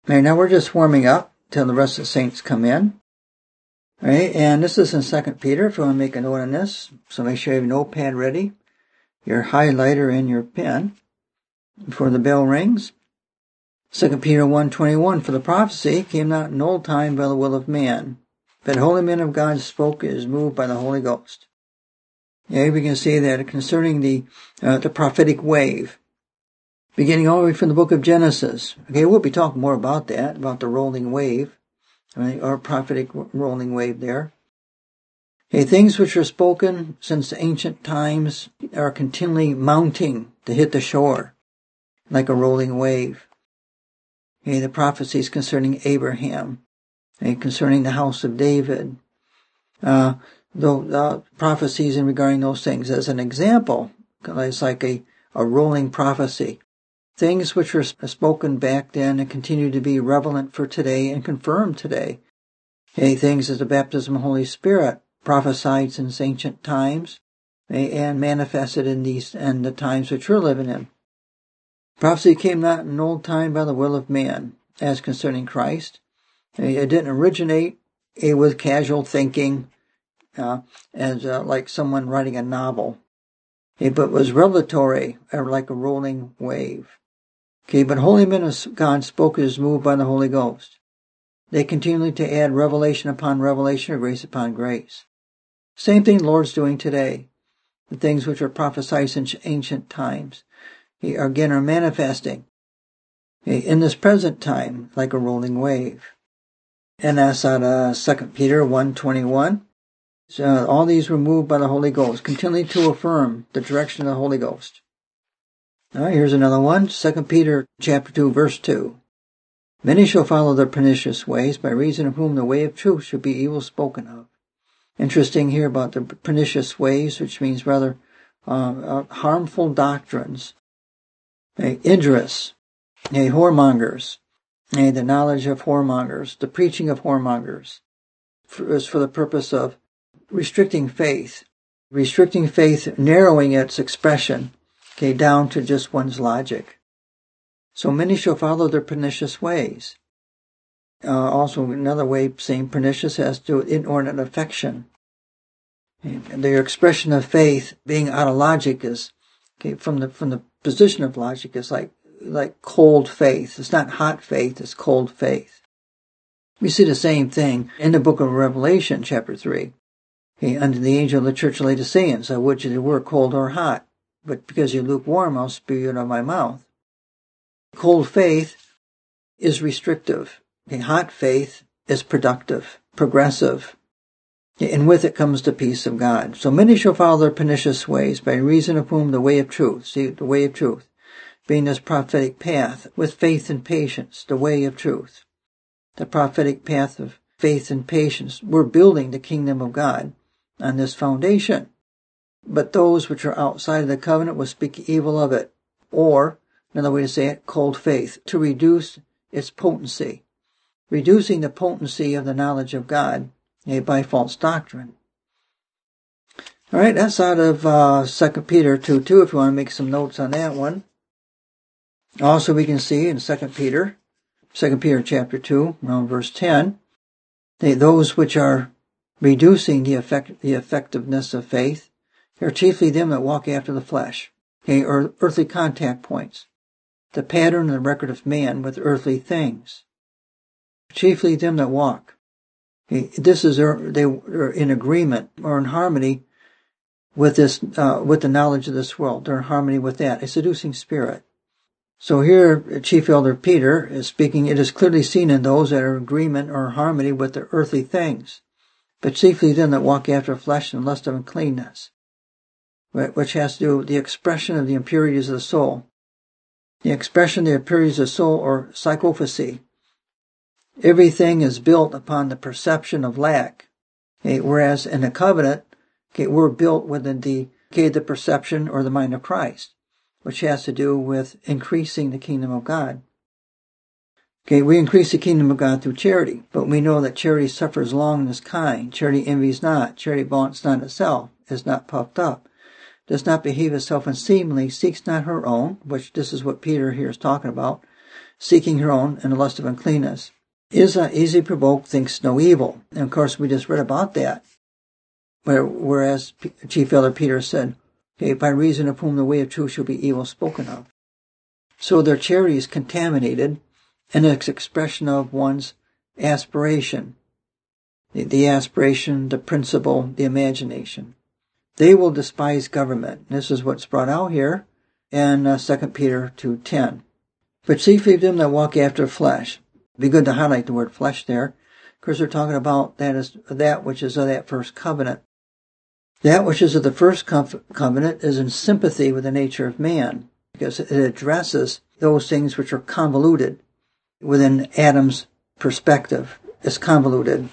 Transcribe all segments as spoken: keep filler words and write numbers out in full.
Right, now we're just warming up till the rest of the saints come in. All right, and this is in Second Peter, if you want to make a note on this. So make sure you have your notepad ready, your highlighter and your pen before the bell rings. Second Peter one twenty-one, for the prophecy came not in old time by the will of man, but holy men of God spoke as moved by the Holy Ghost. Yeah, we can see that concerning the uh, the prophetic wave, beginning all the way from the book of Genesis. Okay, we'll be talking more about that, about the rolling wave, right, or prophetic rolling wave there. Okay, things which are spoken since ancient times are continually mounting to hit the shore, like a rolling wave. Okay, the prophecies concerning Abraham, okay, concerning the house of David, uh, the uh, prophecies in regarding those things. As an example, it's like a, a rolling prophecy. Things which were spoken back then and continue to be relevant for today and confirmed today. Okay, things as the baptism of the Holy Spirit, prophesied since ancient times, okay, and manifested in these and the times which we're living in. Prophecy came not in old time by the will of man, as concerning Christ. It didn't originate with casual thinking, uh, as uh, like someone writing a novel, okay, but was revelatory, or like a rolling wave. Okay, but holy men of God spoke as moved by the Holy Ghost. They continually to add revelation upon revelation, or grace upon grace. Same thing the Lord's doing today. The things which are prophesied in ancient times, again, are manifesting in this present time like a rolling wave. And that's out of Second Peter one twenty-one. So all these were moved by the Holy Ghost, continually to affirm the direction of the Holy Ghost. All right, here's another one. Second Peter chapter two, verse two. Many shall follow their pernicious ways, by reason of whom the way of truth should be evil spoken of. Interesting here about the pernicious ways, which means rather uh, uh, harmful doctrines. Hey, Idris, hey, whoremongers, hey, the knowledge of whoremongers, the preaching of whoremongers, for, is for the purpose of restricting faith, restricting faith, narrowing its expression, okay, down to just one's logic. So many shall follow their pernicious ways. Uh, also, another way saying pernicious has to do with inordinate affection. And their expression of faith being out of logic is, okay, from the from the position of logic is like like cold faith. It's not hot faith, it's cold faith. We see the same thing in the book of Revelation, chapter three. Okay, unto the angel of the church of Laodiceans, I would you were cold or hot, but because you're lukewarm, I'll spew you out of my mouth. Cold faith is restrictive. Okay, hot faith is productive, progressive. Okay, and with it comes the peace of God. So many shall follow their pernicious ways, by reason of whom the way of truth, see, the way of truth, being this prophetic path, with faith and patience, the way of truth. The prophetic path of faith and patience. We're building the kingdom of God on this foundation. But those which are outside of the covenant will speak evil of it. Or, another way to say it, cold faith, to reduce its potency. Reducing the potency of the knowledge of God, okay, by false doctrine. All right, that's out of uh, Second Peter two two, if you want to make some notes on that one. Also, we can see in Second Peter, Second Peter chapter two, around verse ten, they, those which are reducing the effect, the effectiveness of faith, are chiefly them that walk after the flesh, okay, or earthly contact points, the pattern and the record of man with earthly things. Chiefly them that walk. Okay, this is they are in agreement or in harmony with this, uh, with the knowledge of this world. They're in harmony with that, a seducing spirit. So here, Chief Elder Peter is speaking, it is clearly seen in those that are in agreement or in harmony with the earthly things, but chiefly them that walk after flesh and lust of uncleanness, which has to do with the expression of the impurities of the soul. The expression of the impurities of the soul, or psychophacy. Everything is built upon the perception of lack, okay, whereas in the covenant, okay, we're built within the, okay, the perception or the mind of Christ, which has to do with increasing the kingdom of God. Okay, we increase the kingdom of God through charity, but we know that charity suffers long and is kind. Charity envies not. Charity vaunts not itself, is not puffed up, does not behave itself unseemly, seeks not her own, which this is what Peter here is talking about, seeking her own, and the lust of uncleanness. Is uh, easily provoked, thinks no evil. And of course, we just read about that. Where, whereas P- Chief Elder Peter said, okay, by reason of whom the way of truth shall be evil spoken of. So their charity is contaminated, and it's expression of one's aspiration. The, the aspiration, the principle, the imagination. They will despise government. This is what's brought out here in uh, Second Peter two ten. But chiefly them that walk after flesh. It'd be good to highlight the word flesh there, because they're talking about that is that which is of that first covenant. That which is of the first covenant is in sympathy with the nature of man, because it addresses those things which are convoluted within Adam's perspective. It's convoluted.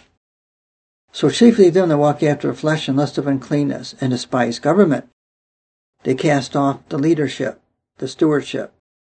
So chiefly them that walk after the flesh and lust of uncleanness and despise government. They cast off the leadership, the stewardship.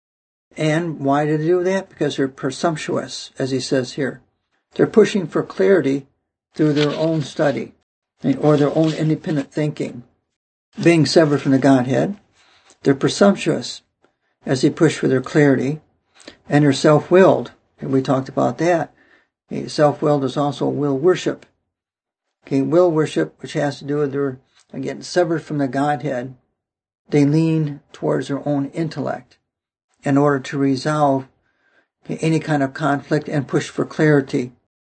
And why do they do that? Because they're presumptuous, as he says here. They're pushing for clarity through their own study or their own independent thinking. Being severed from the Godhead, they're presumptuous as they push for their clarity, and they're self-willed. And we talked about that. Okay, self-willed is also will worship. Okay, will worship, which has to do with their, again, severed from the Godhead. They lean towards their own intellect in order to resolve okay, any kind of conflict and push for clarity.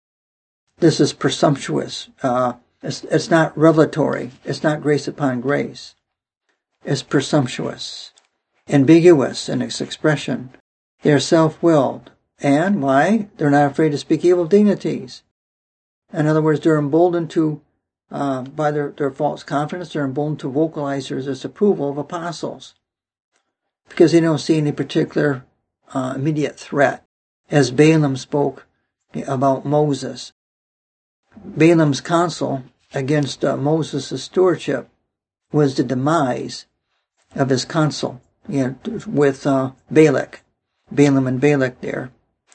This is presumptuous. Uh, it's, it's not revelatory. It's not grace upon grace. It's presumptuous, ambiguous in its expression. They're self-willed. And why? They're not afraid to speak evil of dignities. In other words, they're emboldened to, uh, by their, their false confidence, they're emboldened to vocalize their disapproval of apostles. Because they don't see any particular uh, immediate threat. As Balaam spoke about Moses. Balaam's counsel against uh, Moses' stewardship was the demise of his counsel, you know, with uh, Balak. Balaam and Balak there.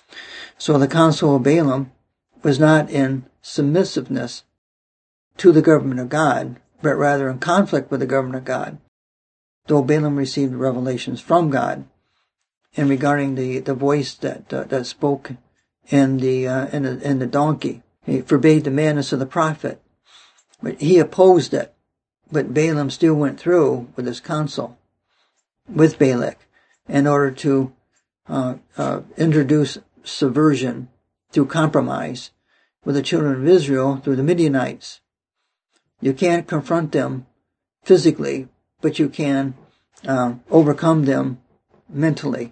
So the counsel of Balaam was not in submissiveness to the government of God, but rather in conflict with the government of God. Though Balaam received revelations from God, and regarding the, the voice that uh, that spoke in the uh, in the in the donkey, he forbade the madness of the prophet, but he opposed it. But Balaam still went through with his counsel with Balak in order to uh, uh, introduce subversion through compromise with the children of Israel through the Midianites. You can't confront them physically, but you can uh, overcome them mentally.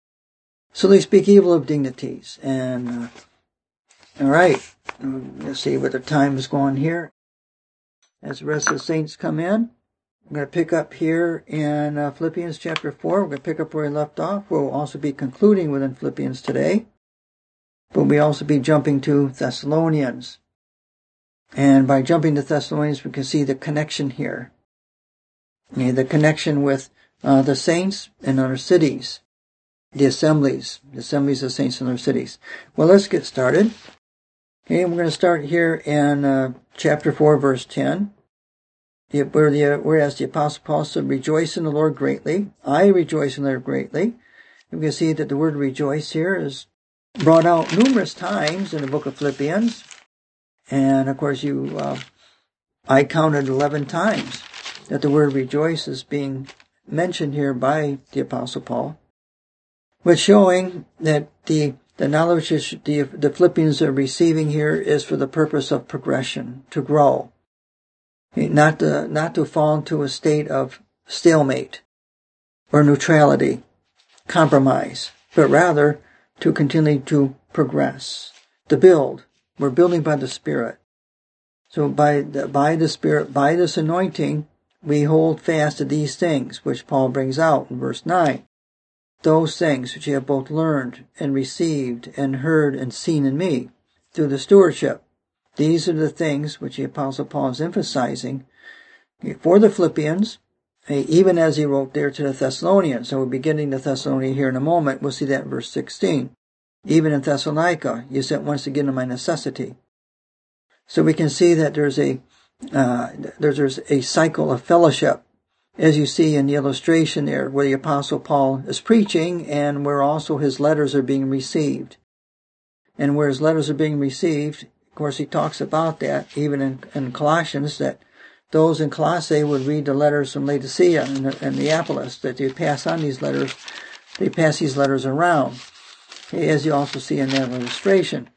So they speak evil of dignities. And, uh, all right, let's see what the time is going here. As the rest of the saints come in, I'm going to pick up here in uh, Philippians chapter four. We're going to pick up where we left off. We'll also be concluding within Philippians today. But we'll also be jumping to Thessalonians. And by jumping to Thessalonians, we can see the connection here. Okay, the connection with uh, the saints in other cities. The assemblies. The assemblies of saints in other cities. Well, let's get started. Okay, we're going to start here in uh, chapter four, verse ten. Where the, whereas the Apostle Paul said, rejoice in the Lord greatly. I rejoice in the Lord greatly. And we can see that the word rejoice here is brought out numerous times in the book of Philippians. And of course, you, uh, I counted eleven times that the word rejoice is being mentioned here by the Apostle Paul. But showing that the, the knowledge the, the Philippians are receiving here is for the purpose of progression, to grow. Not to, not to fall into a state of stalemate or neutrality, compromise, but rather to continue to progress, to build. We're building by the Spirit. So by the, by the Spirit, by this anointing, we hold fast to these things, which Paul brings out in verse nine. Those things which you have both learned and received and heard and seen in me through the stewardship. These are the things which the Apostle Paul is emphasizing for the Philippians, even as he wrote there to the Thessalonians. So we're beginning the Thessalonians here in a moment. We'll see that in verse sixteen. Even in Thessalonica, you sent once again to my necessity. So we can see that there's a uh, there's, there's a cycle of fellowship as you see in the illustration there, where the Apostle Paul is preaching and where also his letters are being received. And where his letters are being received, of course, he talks about that, even in, in Colossians, that those in Colossae would read the letters from Laodicea and, and Neapolis, that they pass on these letters, they pass these letters around, as you also see in that illustration.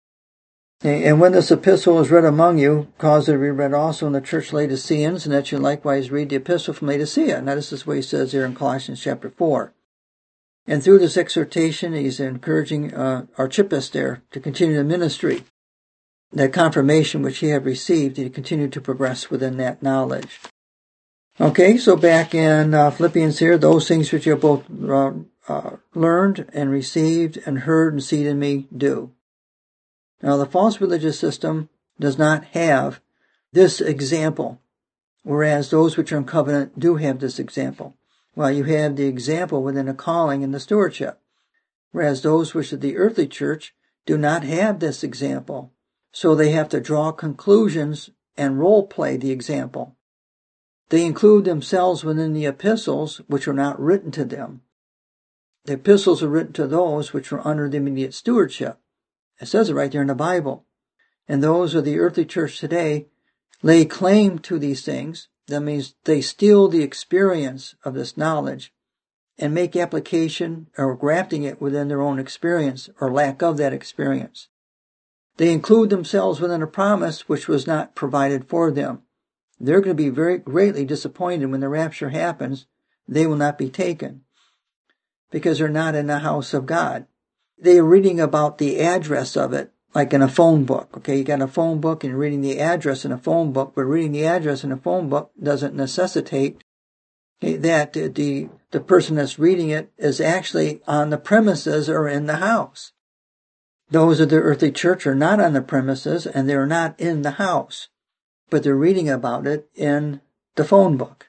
And when this epistle is read among you, cause it to be read also in the church Laodiceans, and that you likewise read the epistle from Laodicea. Now this is what he says here in Colossians chapter four. And through this exhortation, he's encouraging uh, Archippus there to continue the ministry, that confirmation which he had received, he continued to progress within that knowledge. Okay, so back in uh, Philippians here, those things which you have both uh, uh, learned and received and heard and seen in me, do. Now, the false religious system does not have this example, whereas those which are in covenant do have this example. Well, you have the example within the calling and the stewardship, whereas those which are the earthly church do not have this example. So they have to draw conclusions and role play the example. They include themselves within the epistles which are not written to them. The epistles are written to those which are under the immediate stewardship. It says it right there in the Bible. And those of the earthly church today lay claim to these things. That means they steal the experience of this knowledge and make application or grafting it within their own experience or lack of that experience. They include themselves within a promise which was not provided for them. They're going to be very greatly disappointed when the rapture happens. They will not be taken because they're not in the house of God. They are reading about the address of it, like in a phone book. Okay, you got a phone book and you're reading the address in a phone book, but reading the address in a phone book doesn't necessitate that the, the person that's reading it is actually on the premises or in the house. Those of the earthly church are not on the premises and they're not in the house, but they're reading about it in the phone book.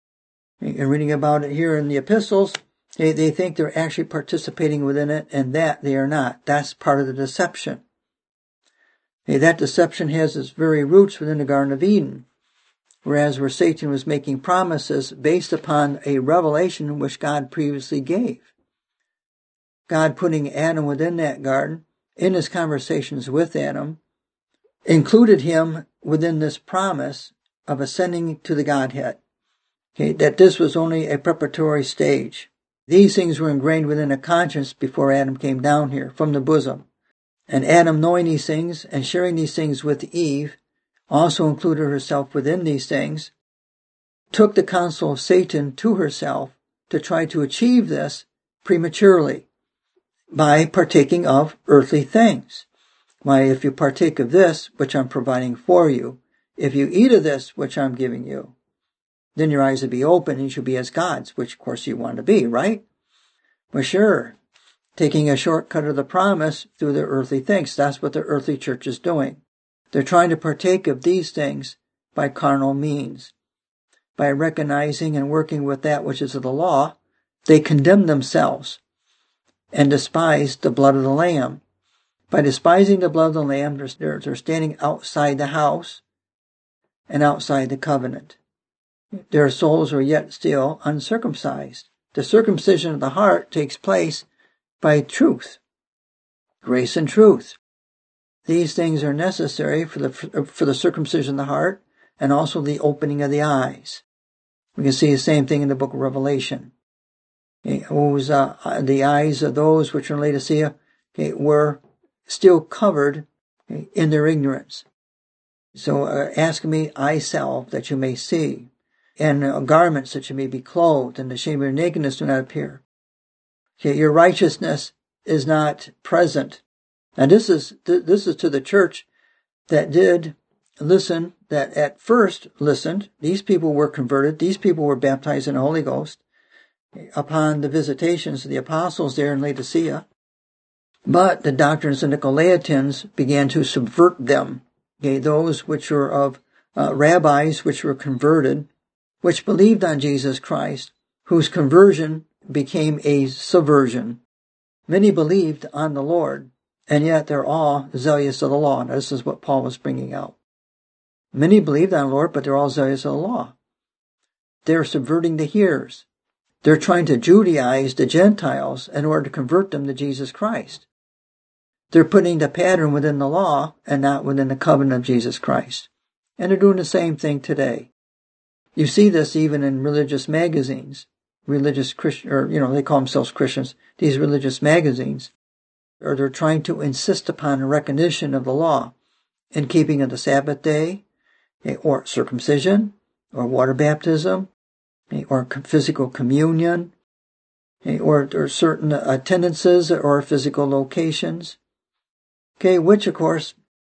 And reading about it here in the epistles, They, they think they're actually participating within it, and that they are not. That's part of the deception. Okay, that deception has its very roots within the Garden of Eden, whereas where Satan was making promises based upon a revelation which God previously gave. God putting Adam within that garden, in his conversations with Adam, included him within this promise of ascending to the Godhead. Okay, that this was only a preparatory stage. These things were ingrained within a conscience before Adam came down here from the bosom. And Adam, knowing these things and sharing these things with Eve, also included herself within these things, took the counsel of Satan to herself to try to achieve this prematurely by partaking of earthly things. Why, if you partake of this, which I'm providing for you, if you eat of this, which I'm giving you, then your eyes will be open and you shall be as gods, which of course you want to be, right? Well, sure. Taking a shortcut of the promise through the earthly things. That's what the earthly church is doing. They're trying to partake of these things by carnal means. By recognizing and working with that which is of the law, they condemn themselves and despise the blood of the Lamb. By despising the blood of the Lamb, they're, they're standing outside the house and outside the covenant. Their souls are yet still uncircumcised. The circumcision of the heart takes place by truth, grace and truth. These things are necessary for the for the circumcision of the heart and also the opening of the eyes. We can see the same thing in the book of Revelation. Okay, whose, uh, the eyes of those which are in Laodicea okay, were still covered okay, in their ignorance. So uh, ask me eye salve that you may see, and uh, garments that you may be clothed, and the shame of your nakedness do not appear. Okay, your righteousness is not present. Now this is th- this is to the church that did listen, that at first listened. These people were converted. These people were baptized in the Holy Ghost upon the visitations of the apostles there in Laodicea. But the doctrines of Nicolaitans began to subvert them. Okay, those which were of uh, rabbis which were converted, which believed on Jesus Christ, whose conversion became a subversion. Many believed on the Lord, and yet they're all zealous of the law. Now, this is what Paul was bringing out. Many believed on the Lord, but they're all zealous of the law. they're subverting the hearers. They're trying to Judaize the Gentiles in order to convert them to Jesus Christ. They're putting the pattern within the law and not within the covenant of Jesus Christ. And they're doing the same thing today. You see this even in religious magazines, religious Christian, or, you know, they call themselves Christians, these religious magazines, or they're trying to insist upon a recognition of the law in keeping of the Sabbath day, or circumcision, or water baptism, or physical communion, or, or certain attendances or physical locations, okay, which of course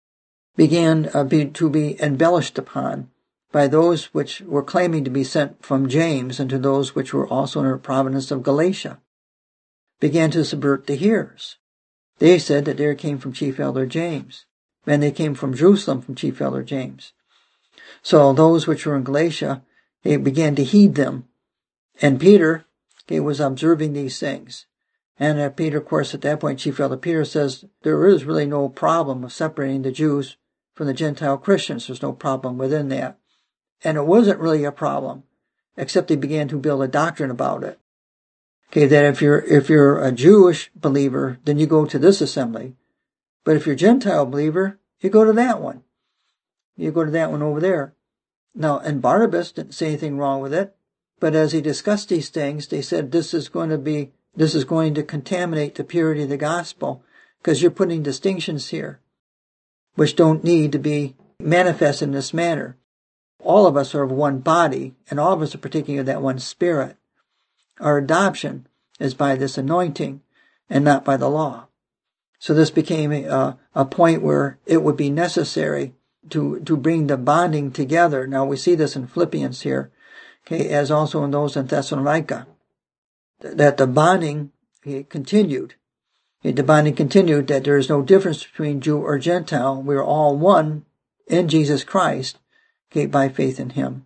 began uh, be, to be embellished upon by those which were claiming to be sent from James and to those which were also in the province of Galatia, began to subvert the hearers. They said that they came from Chief Elder James, and they came from Jerusalem from Chief Elder James. So those which were in Galatia, they began to heed them. And Peter, he was observing these things. And uh, Peter, of course, at that point, Chief Elder Peter says, there is really no problem of separating the Jews from the Gentile Christians. There's no problem within that. And it wasn't really a problem, except they began to build a doctrine about it. Okay, that if you're, if you're a Jewish believer, then you go to this assembly. But if you're a Gentile believer, you go to that one. You go to that one over there. Now, and Barnabas didn't say anything wrong with it, but as he discussed these things, they said this is going to be, this is going to contaminate the purity of the gospel, because you're putting distinctions here, which don't need to be manifested in this manner. All of us are of one body, and all of us are partaking of that one spirit. Our adoption is by this anointing and not by the law. So this became a, a point where it would be necessary to, to bring the bonding together. Now we see this in Philippians here, okay, as also in those in Thessalonica, that the bonding okay, continued. Okay, the bonding continued, that there is no difference between Jew or Gentile. We are all one in Jesus Christ, okay, by faith in Him.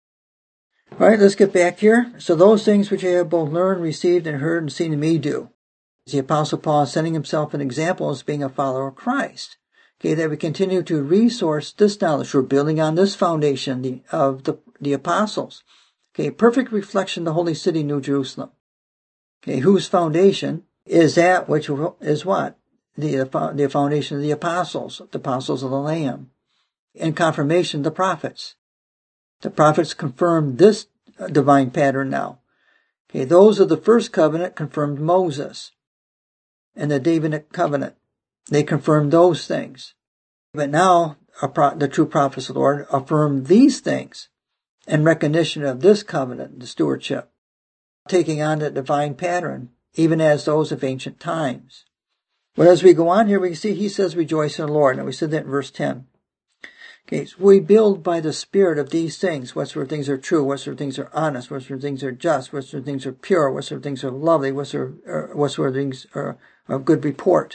All right, let's get back here. So those things which I have both learned, received, and heard, and seen in me do. The Apostle Paul is setting himself an example as being a follower of Christ. Okay, that we continue to resource this knowledge. We're building on this foundation the, of the, the apostles. Okay, perfect reflection of the holy city, New Jerusalem. Okay, whose foundation is that which is what? The, the foundation of the apostles, the apostles of the Lamb. In confirmation, the prophets. The prophets confirmed this divine pattern now. Okay, those of the first covenant confirmed Moses. And the Davidic covenant, they confirmed those things. But now, the true prophets of the Lord affirm these things in recognition of this covenant, the stewardship, taking on the divine pattern, even as those of ancient times. But as we go on here, we can see he says, rejoice in the Lord. And we said that in verse ten. Okay, so we build by the Spirit of these things, whatsoever things are true, whatsoever things are honest, whatsoever things are just, whatsoever things are pure, whatsoever things are lovely, whatsoever, uh, whatsoever things are of good report.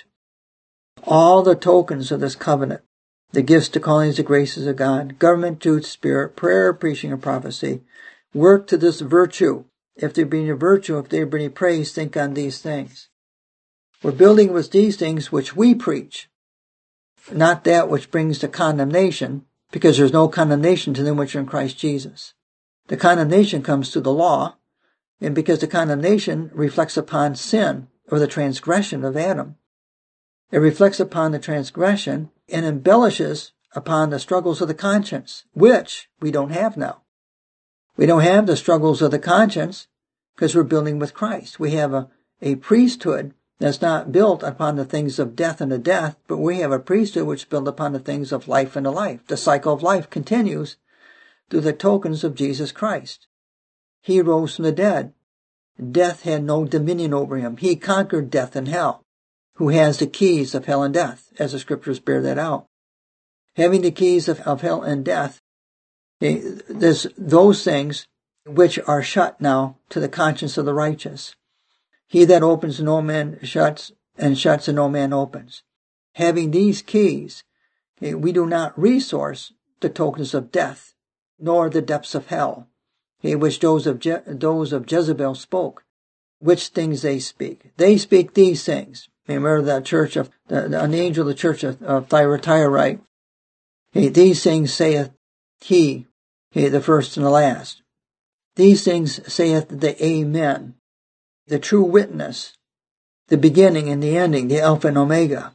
All the tokens of this covenant, the gifts, the callings, the graces of God, government, truth, spirit, prayer, preaching, and prophecy, work to this virtue. If there be any virtue, if there be any praise, think on these things. We're building with these things which we preach, not that which brings the condemnation, because there's no condemnation to them which are in Christ Jesus. The condemnation comes through the law, and because the condemnation reflects upon sin, or the transgression of Adam. It reflects upon the transgression and embellishes upon the struggles of the conscience, which we don't have now. We don't have the struggles of the conscience because we're building with Christ. We have a, a priesthood that's not built upon the things of death and the death, but we have a priesthood which is built upon the things of life and the life. The cycle of life continues through the tokens of Jesus Christ. He rose from the dead. Death had no dominion over him. He conquered death and hell, who has the keys of hell and death, as the scriptures bear that out. Having the keys of, of hell and death, there's those things which are shut now to the conscience of the righteous. He that opens, no man shuts, and shuts, and no man opens. Having these keys, we do not resource the tokens of death, nor the depths of hell, which those of, Je- those of Jezebel spoke. Which things they speak? They speak these things. Remember the church of, the, the, an angel of the church of, of Thyatira, hey, these things saith he, hey, the first and the last. These things saith the Amen, the true witness, the beginning and the ending, the Alpha and Omega.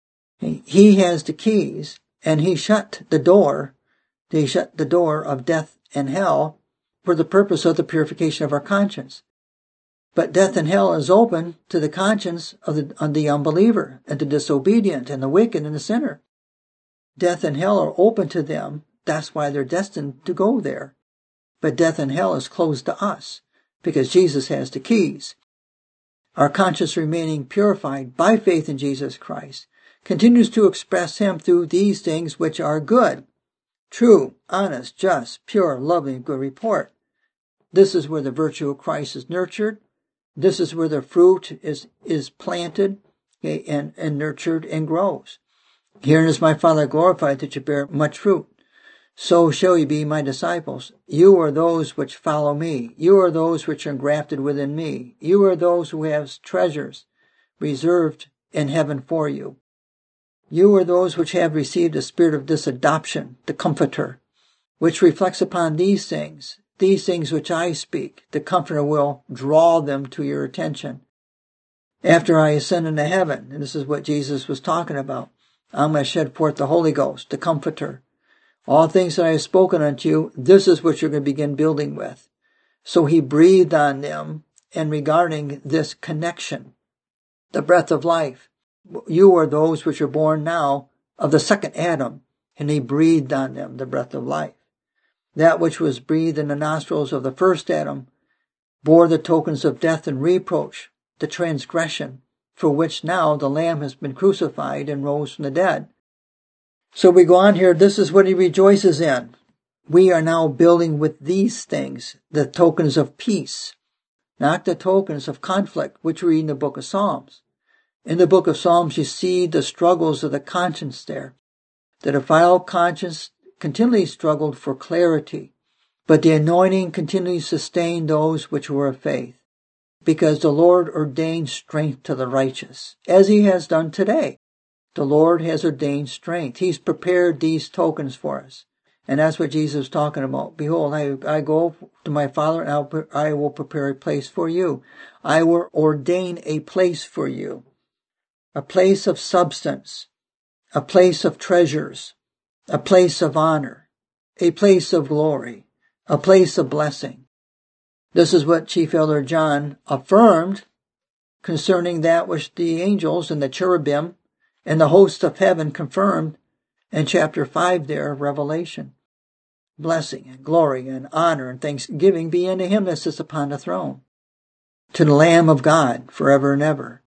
He has the keys, and he shut the door. He shut the door of death and hell for the purpose of the purification of our conscience. But death and hell is open to the conscience of the, of the unbeliever and the disobedient and the wicked and the sinner. Death and hell are open to them. That's why they're destined to go there. But death and hell is closed to us because Jesus has the keys. Our conscience remaining purified by faith in Jesus Christ continues to express him through these things which are good, true, honest, just, pure, lovely, and good report. This is where the virtue of Christ is nurtured. This is where the fruit is, is planted, okay, and, and nurtured and grows. Herein is my Father glorified, that you bear much fruit. So shall you be my disciples. You are those which follow me. You are those which are engrafted within me. You are those who have treasures reserved in heaven for you. You are those which have received the spirit of disadoption, the Comforter, which reflects upon these things. These things which I speak, the Comforter will draw them to your attention. After I ascend into heaven, and this is what Jesus was talking about, I'm going to shed forth the Holy Ghost, the Comforter. All things that I have spoken unto you, this is what you're going to begin building with. So he breathed on them, and regarding this connection, the breath of life, you are those which are born now of the second Adam, and he breathed on them the breath of life. That which was breathed in the nostrils of the first Adam bore the tokens of death and reproach, the transgression, for which now the Lamb has been crucified and rose from the dead. So we go on here, this is what he rejoices in. We are now building with these things, the tokens of peace, not the tokens of conflict, which we read in the book of Psalms. In the book of Psalms, you see the struggles of the conscience there. The defiled conscience continually struggled for clarity, but the anointing continually sustained those which were of faith, because the Lord ordained strength to the righteous, as he has done today. The Lord has ordained strength. He's prepared these tokens for us. And that's what Jesus is talking about. Behold, I, I go to my Father, and I'll, I will prepare a place for you. I will ordain a place for you. A place of substance. A place of treasures. A place of honor. A place of glory. A place of blessing. This is what Chief Elder John affirmed concerning that which the angels and the cherubim and the hosts of heaven confirmed in chapter five there of Revelation. Blessing and glory and honor and thanksgiving be unto him that sits upon the throne, to the Lamb of God forever and ever.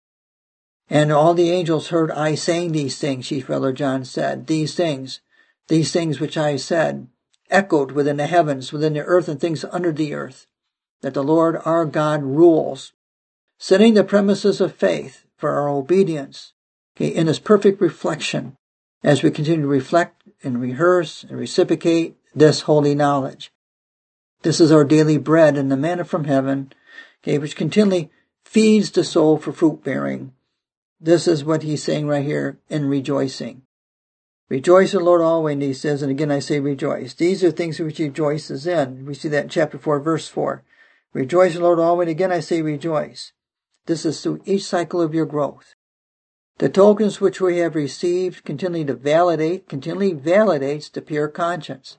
And all the angels heard I saying these things, Chief Elder John said, these things, these things which I said, echoed within the heavens, within the earth and things under the earth, that the Lord our God rules, setting the premises of faith for our obedience, okay, in his perfect reflection, as we continue to reflect and rehearse and reciprocate this holy knowledge. This is our daily bread and the manna from heaven, okay, which continually feeds the soul for fruit bearing. This is what he's saying right here in rejoicing. Rejoice in the Lord always, he says, and again I say rejoice. These are things which he rejoices in. We see that in chapter four, verse four. Rejoice in the Lord always, and again I say rejoice. This is through each cycle of your growth. The tokens which we have received continually to validate, continually validates the pure conscience.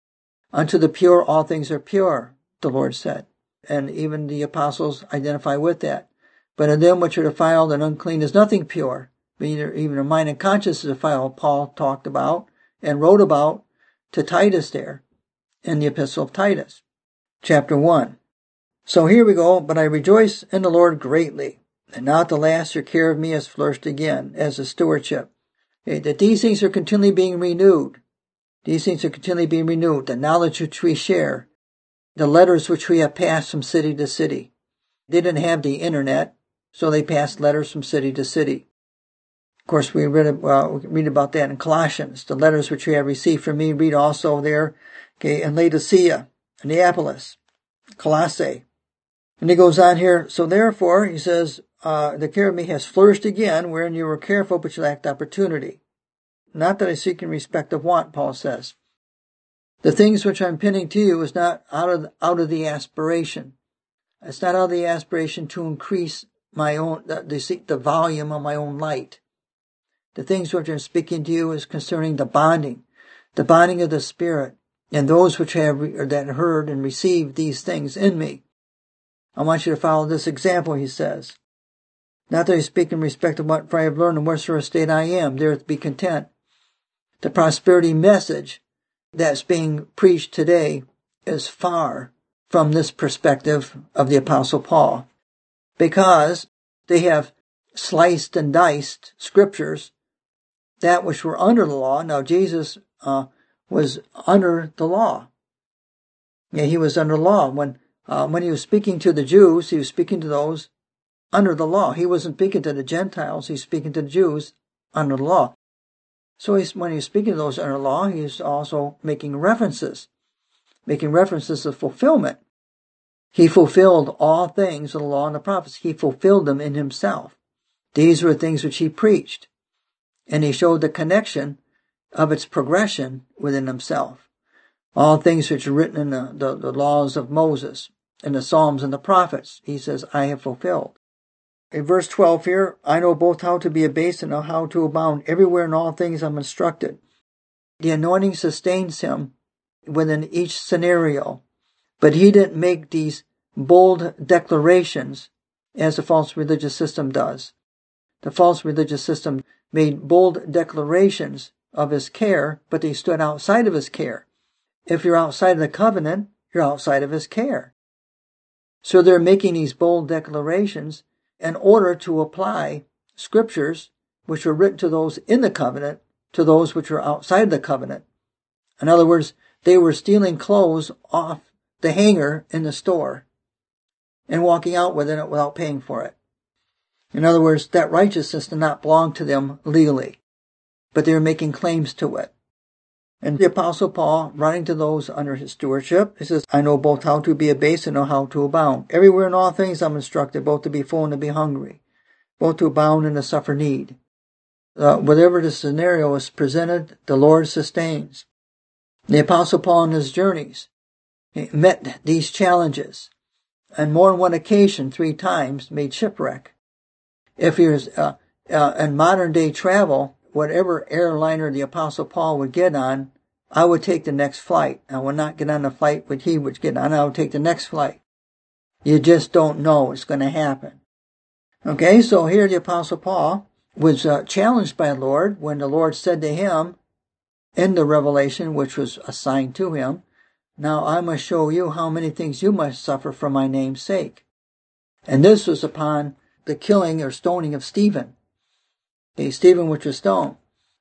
Unto the pure all things are pure, the Lord said. And even the apostles identify with that. But in them which are defiled and unclean is nothing pure. Even a mind and conscience is defiled, Paul talked about and wrote about to Titus there in the epistle of Titus, chapter one. So here we go. But I rejoice in the Lord greatly. And now at the last your care of me has flourished again as a stewardship. Okay, that these things are continually being renewed. These things are continually being renewed. The knowledge which we share. The letters which we have passed from city to city. They didn't have the internet, so they passed letters from city to city. Of course, we read, well, we read about that in Colossians. The letters which we have received from me, read also there, okay, in Laodicea, Neapolis, Colossae. And he goes on here, so therefore, he says, uh, the care of me has flourished again, wherein you were careful, but you lacked opportunity. Not that I seek in respect of want, Paul says. The things which I'm pinning to you is not out of, out of the aspiration. It's not out of the aspiration to increase my own, the, the, the volume of my own light. The things which I'm speaking to you is concerning the bonding, the bonding of the Spirit, and those which have that heard and received these things in me. I want you to follow this example, he says. Not that I speak in respect of what, for I have learned in whatsoever state I am, there to be content. The prosperity message that's being preached today is far from this perspective of the Apostle Paul, because they have sliced and diced scriptures, that which were under the law. Now Jesus uh, was under the law. Yeah, he was under law. When uh, when he was speaking to the Jews, he was speaking to those under the law. He wasn't speaking to the Gentiles. He's speaking to the Jews under the law. So he's, when he's speaking to those under the law, he's also making references, making references of fulfillment. He fulfilled all things of the law and the prophets. He fulfilled them in himself. These were things which he preached. And he showed the connection of its progression within himself. All things which are written in the, the, the laws of Moses, in the Psalms and the prophets, he says, I have fulfilled. In verse twelve here, I know both how to be abased and how to abound. Everywhere in all things I'm instructed. The anointing sustains him within each scenario. But he didn't make these bold declarations as the false religious system does. The false religious system made bold declarations of his care, but they stood outside of his care. If you're outside of the covenant, you're outside of his care. So they're making these bold declarations in order to apply scriptures which were written to those in the covenant to those which were outside the covenant. In other words, they were stealing clothes off the hanger in the store and walking out with it without paying for it. In other words, that righteousness did not belong to them legally, but they were making claims to it. And the Apostle Paul, writing to those under his stewardship, he says, I know both how to be abased and know how to abound. Everywhere in all things I'm instructed, both to be full and to be hungry, both to abound and to suffer need. Uh, whatever the scenario is presented, the Lord sustains. The Apostle Paul in his journeys he met these challenges, and more than one occasion, three times, made shipwreck. If he was uh, uh, in modern day travel, whatever airliner the Apostle Paul would get on, I would take the next flight. I would not get on the flight that he would get on. I would take the next flight. You just don't know what's going to happen. Okay, so here the Apostle Paul was uh, challenged by the Lord when the Lord said to him in the revelation which was assigned to him, now I must show you how many things you must suffer for my name's sake. And this was upon the killing or stoning of Stephen. Okay, Stephen, which was stoned,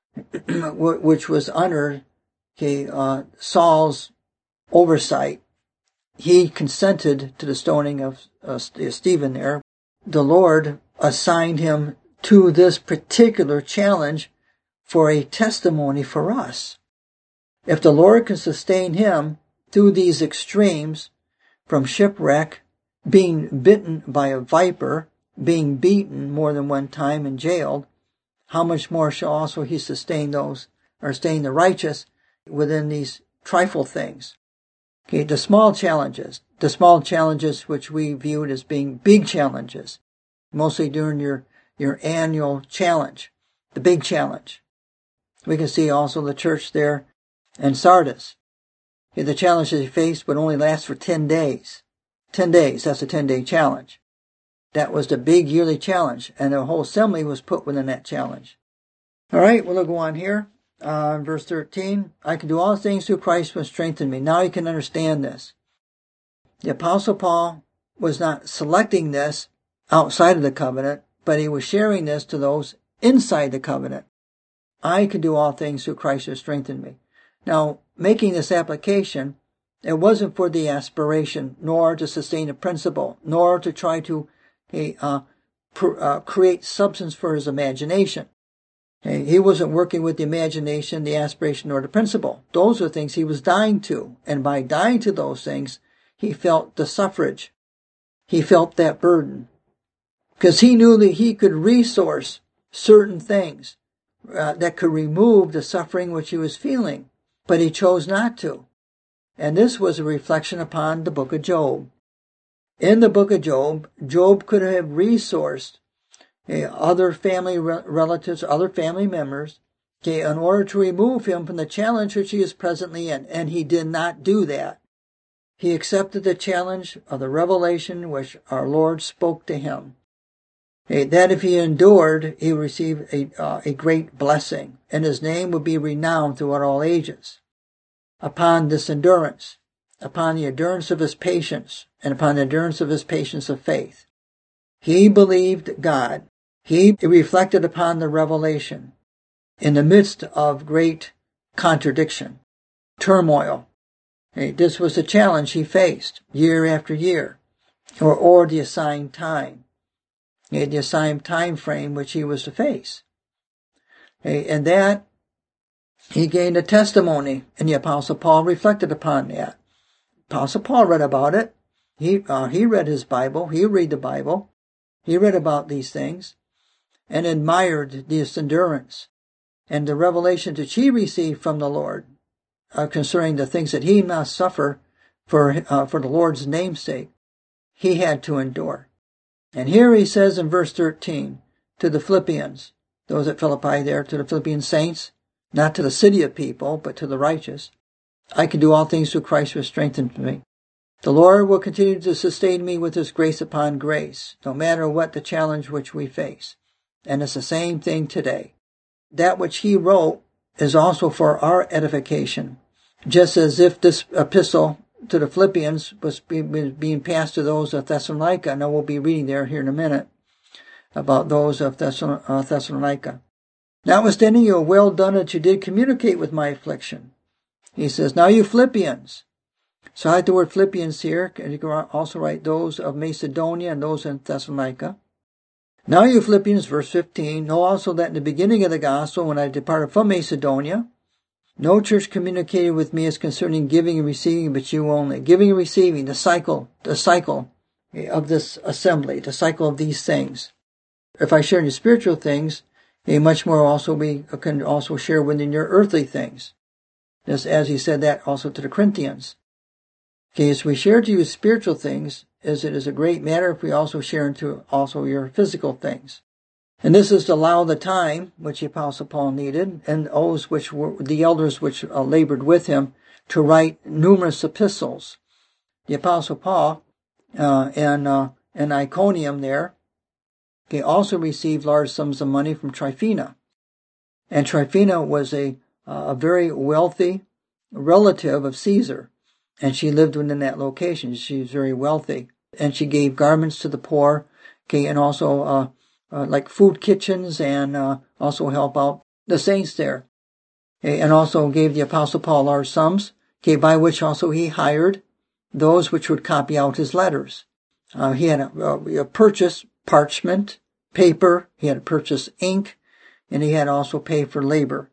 which was under okay, uh, Saul's oversight. He consented to the stoning of uh, Stephen there. The Lord assigned him to this particular challenge for a testimony for us. If the Lord can sustain him through these extremes, from shipwreck, being bitten by a viper, being beaten more than one time and jailed, how much more shall also he sustain those, or sustain the righteous within these trifle things. Okay, the small challenges, the small challenges which we viewed as being big challenges, mostly during your, your annual challenge, the big challenge. We can see also the church there in Sardis. Okay, the challenges he faced would only last for ten days. Ten days, that's a ten-day challenge. That was the big yearly challenge, and the whole assembly was put within that challenge. All right, we'll go on here. Uh, verse thirteen, I can do all things through Christ who strengthens me. Now you can understand this. The Apostle Paul was not selecting this outside of the covenant, but he was sharing this to those inside the covenant. I can do all things through Christ who strengthens me. Now, making this application, it wasn't for the aspiration, nor to sustain a principle, nor to try to uh, pr- uh, create substance for his imagination. Okay, he wasn't working with the imagination, the aspiration, nor the principle. Those are things he was dying to. And by dying to those things, he felt the suffrage. He felt that burden. Because he knew that he could resource certain things uh, that could remove the suffering which he was feeling. But he chose not to. And this was a reflection upon the book of Job. In the book of Job, Job could have resourced okay, other family re- relatives, other family members, okay, in order to remove him from the challenge which he is presently in. And he did not do that. He accepted the challenge of the revelation which our Lord spoke to him. Okay, that if he endured, he would receive a, uh, a great blessing, and his name would be renowned throughout all ages. Upon this endurance, upon the endurance of his patience, and upon the endurance of his patience of faith, he believed God. He reflected upon the revelation in the midst of great contradiction, turmoil. Okay, this was the challenge he faced year after year, or, or the assigned time, okay, the assigned time frame which he was to face. Okay, and that he gained a testimony, and the Apostle Paul reflected upon that. Apostle Paul read about it. He uh, he read his Bible. He read the Bible. He read about these things and admired this endurance and the revelation that he received from the Lord uh, concerning the things that he must suffer for uh, for the Lord's name's sake. He had to endure. And here he says in verse thirteen to the Philippians, those at Philippi there, to the Philippian saints, not to the city of people, but to the righteous, I can do all things through Christ who strengthens me. The Lord will continue to sustain me with his grace upon grace, no matter what the challenge which we face. And it's the same thing today. That which he wrote is also for our edification, just as if this epistle to the Philippians was being passed to those of Thessalonica. Now we'll be reading there here in a minute about those of Thessalonica. Notwithstanding, you are well done that you did communicate with my affliction. He says, now you Philippians. So I have the word Philippians here, and you can also write those of Macedonia and those in Thessalonica. Now you Philippians, verse fifteen, know also that in the beginning of the gospel, when I departed from Macedonia, no church communicated with me as concerning giving and receiving, but you only. Giving and receiving, the cycle, the cycle of this assembly, the cycle of these things. If I share in the spiritual things, much more also we can also share within your earthly things. Just as he said that also to the Corinthians. Okay, as we share to you spiritual things, as it is a great matter if we also share into also your physical things. And this is to allow the time which the Apostle Paul needed, and those which were the elders which uh, labored with him, to write numerous epistles. The Apostle Paul uh, and uh, and Iconium there, okay, also received large sums of money from Tryphena, and Tryphena was a uh, a very wealthy relative of Caesar, and she lived within that location. She was very wealthy, and she gave garments to the poor, okay, and also uh, uh like food kitchens, and uh, also help out the saints there, okay, and also gave the Apostle Paul large sums, okay, by which also he hired those which would copy out his letters. Uh, he had a, a purchase parchment, paper, he had to purchase ink, and he had to also pay for labor.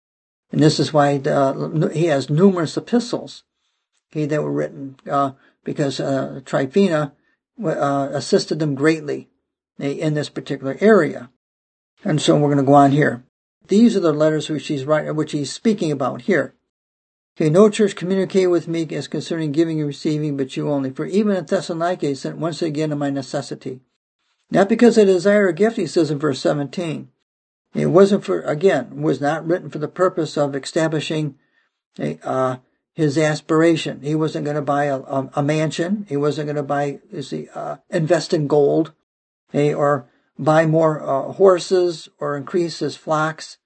And this is why the, he has numerous epistles, okay, that were written, uh, because, uh, Tryphena, uh, assisted them greatly in this particular area. And so we're going to go on here. These are the letters which he's writing, which he's speaking about here. Okay, no church communicated with me as concerning giving and receiving, but you only. For even in Thessalonica, he sent once again of my necessity. Not because I desire a gift, he says in verse seventeen. It wasn't for, again, was not written for the purpose of establishing a, uh, his aspiration. He wasn't going to buy a, a, a mansion. He wasn't going to buy, you see, uh, invest in gold, okay, or buy more uh, horses or increase his flocks.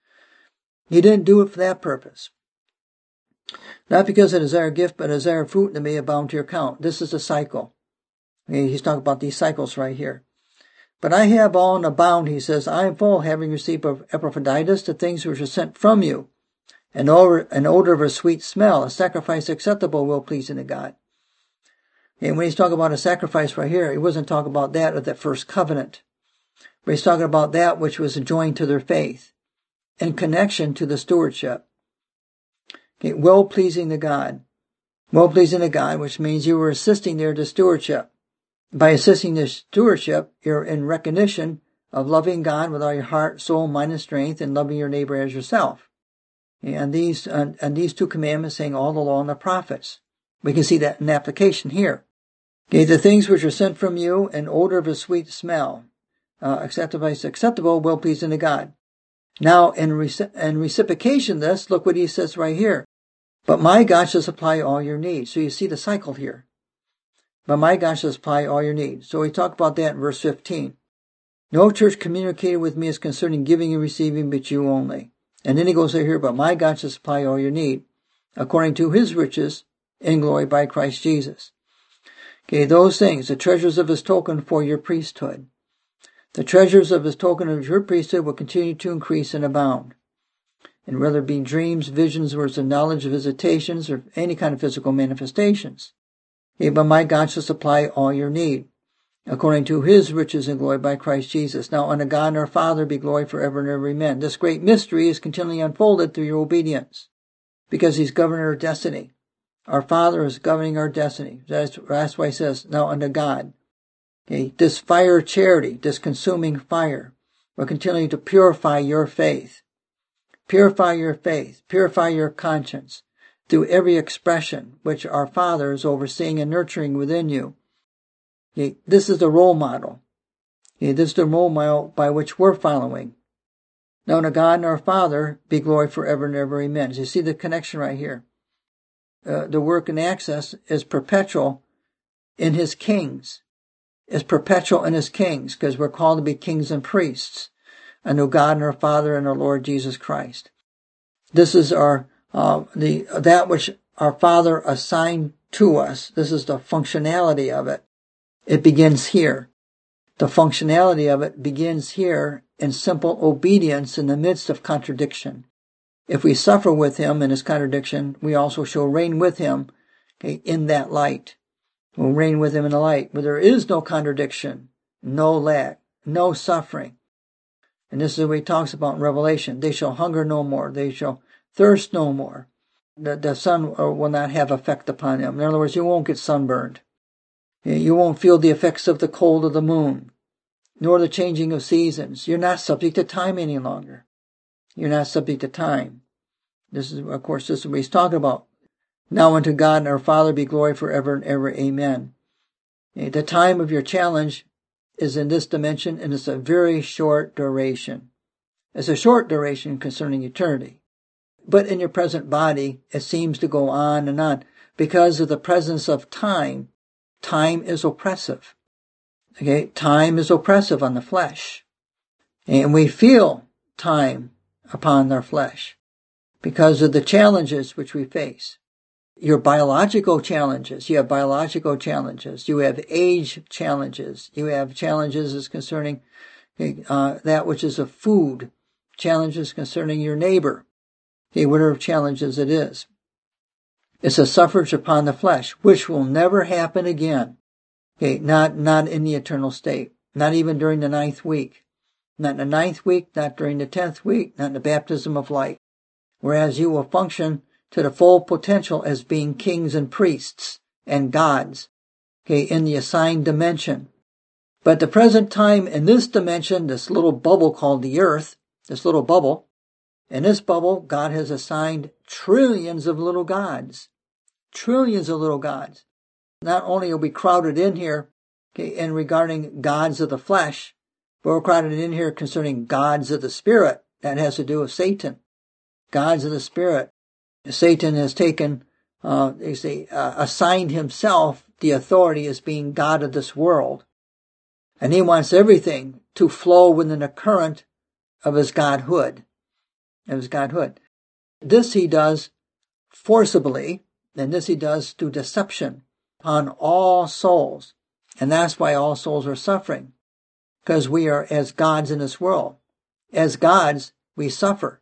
He didn't do it for that purpose. Not because I desire a gift, but I desire fruit that may abound to your account. This is a cycle. Okay, he's talking about these cycles right here. But I have all in abound, he says, I am full, having received of Epaphroditus the things which are sent from you, an odor, an odor of a sweet smell, a sacrifice acceptable, well-pleasing to God. And when he's talking about a sacrifice right here, he wasn't talking about that of that first covenant, but he's talking about that which was joined to their faith in connection to the stewardship. Okay, well-pleasing to God. Well-pleasing to God, which means you were assisting there to stewardship. By assisting this stewardship, you're in recognition of loving God with all your heart, soul, mind, and strength, and loving your neighbor as yourself. And these, and, and these two commandments saying all the law and the prophets. We can see that in application here. Okay, the things which are sent from you, an odor of a sweet smell, uh, acceptable, acceptable, well-pleasing to God. Now, in, reci- in reciprocation this, look what he says right here. But my God shall supply all your needs. So you see the cycle here. But my God shall supply all your needs. So we talk about that in verse fifteen. No church communicated with me as concerning giving and receiving, but you only. And then he goes right here, but my God shall supply all your need, according to his riches in glory by Christ Jesus. Okay, those things, the treasures of his token for your priesthood. The treasures of his token of your priesthood will continue to increase and abound. And whether it be dreams, visions, words of knowledge, visitations, or any kind of physical manifestations. Okay, but my God shall supply all your need, according to his riches and glory by Christ Jesus. Now unto God and our Father be glory forever and ever. Amen. This great mystery is continually unfolded through your obedience, because he's governing our destiny. Our Father is governing our destiny. That's, that's why he says, now unto God. Okay, this fire of charity, this consuming fire, will continue to purify your faith. Purify your faith. Purify your conscience through every expression which our Father is overseeing and nurturing within you. Okay, this is the role model. Okay, this is the role model by which we're following. Now to God and our Father be glory forever and ever. Amen. So you see the connection right here. Uh, the work and access is perpetual in his kings. Is perpetual in his kings, because we're called to be kings and priests unto God and our Father and our Lord Jesus Christ. This is our uh, the that which our Father assigned to us. This is the functionality of it. It begins here. The functionality of it begins here in simple obedience in the midst of contradiction. If we suffer with him in his contradiction, we also shall reign with him, okay, in that light. We'll reign with him in the light, where there is no contradiction, no lack, no suffering. And this is what he talks about in Revelation. They shall hunger no more. They shall thirst no more. The, the sun will not have effect upon them. In other words, you won't get sunburned. You won't feel the effects of the cold of the moon, nor the changing of seasons. You're not subject to time any longer. You're not subject to time. This is, of course, this is what he's talking about. Now unto God and our Father be glory forever and ever. Amen. The time of your challenge is in this dimension, and it's a very short duration. It's a short duration concerning eternity. But in your present body, it seems to go on and on. Because of the presence of time, time is oppressive. Okay, time is oppressive on the flesh. And we feel time upon our flesh because of the challenges which we face. Your biological challenges, you have biological challenges, you have age challenges, you have challenges as concerning uh, that which is of food, challenges concerning your neighbor, okay, whatever challenges it is. It's a suffrage upon the flesh, which will never happen again. Okay, not, not in the eternal state, not even during the ninth week, not in the ninth week, not during the tenth week, not in the baptism of light, whereas you will function to the full potential as being kings and priests and gods, okay, in the assigned dimension. But the present time in this dimension, this little bubble called the earth, this little bubble, in this bubble, God has assigned trillions of little gods, trillions of little gods. Not only are we crowded in here, okay, in regarding gods of the flesh, but we're crowded in here concerning gods of the spirit. That has to do with Satan. Gods of the spirit. Satan has taken, uh, they say, uh, assigned himself the authority as being God of this world. And he wants everything to flow within the current of his godhood. Of his godhood. This he does forcibly, and this he does through deception on all souls. And that's why all souls are suffering. Because we are as gods in this world. As gods, we suffer.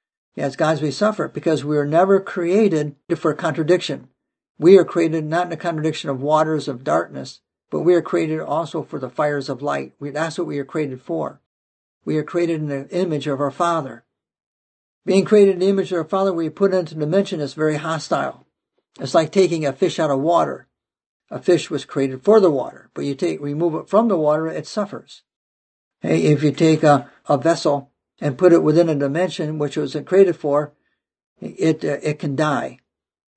As gods, we suffer because we were never created for contradiction. We are created not in the contradiction of waters of darkness, but we are created also for the fires of light. We, that's what we are created for. We are created in the image of our Father. Being created in the image of our Father, we put into the dimension is very hostile. It's like taking a fish out of water. A fish was created for the water, but you take remove it from the water, it suffers. Hey, if you take a, a vessel and put it within a dimension which it was created for, it uh, it can die.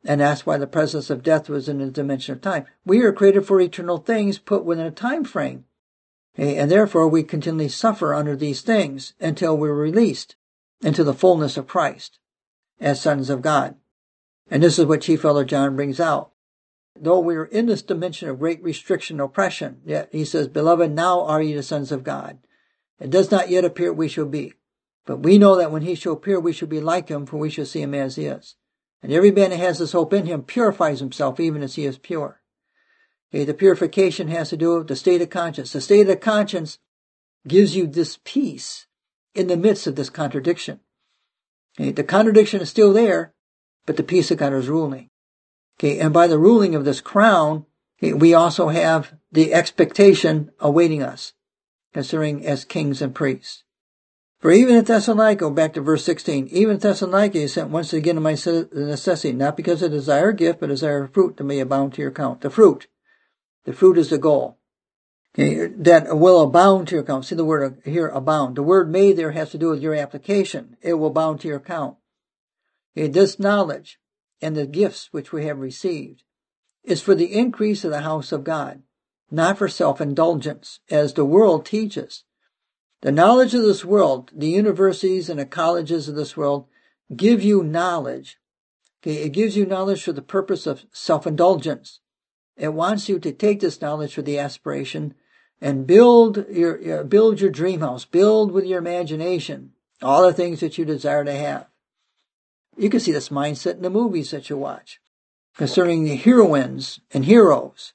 And that's why the presence of death was in the dimension of time. We are created for eternal things put within a time frame. Okay? And therefore we continually suffer under these things until we're released into the fullness of Christ as sons of God. And this is what Chief Elder John brings out. Though we are in this dimension of great restriction and oppression, yet he says, Beloved, now are ye the sons of God. It does not yet appear we shall be. But we know that when he shall appear, we shall be like him, for we shall see him as he is. And every man that has this hope in him purifies himself, even as he is pure. Okay, the purification has to do with the state of conscience. The state of conscience gives you this peace in the midst of this contradiction. Okay, the contradiction is still there, but the peace of God is ruling. Okay, and by the ruling of this crown, okay, we also have the expectation awaiting us, considering as kings and priests. For even at Thessalonica, go back to verse sixteen, even at Thessalonica he sent once again to my necessity, not because I desire a gift, but desire fruit that may abound to your account. The fruit. The fruit is the goal. Okay, that will abound to your account. See the word here, abound. The word may there has to do with your application. It will abound to your account. Okay, this knowledge and the gifts which we have received is for the increase of the house of God, not for self-indulgence, as the world teaches. The knowledge of this world, the universities and the colleges of this world, give you knowledge. Okay, it gives you knowledge for the purpose of self-indulgence. It wants you to take this knowledge for the aspiration and build your, build your dream house, build with your imagination all the things that you desire to have. You can see this mindset in the movies that you watch concerning the heroines and heroes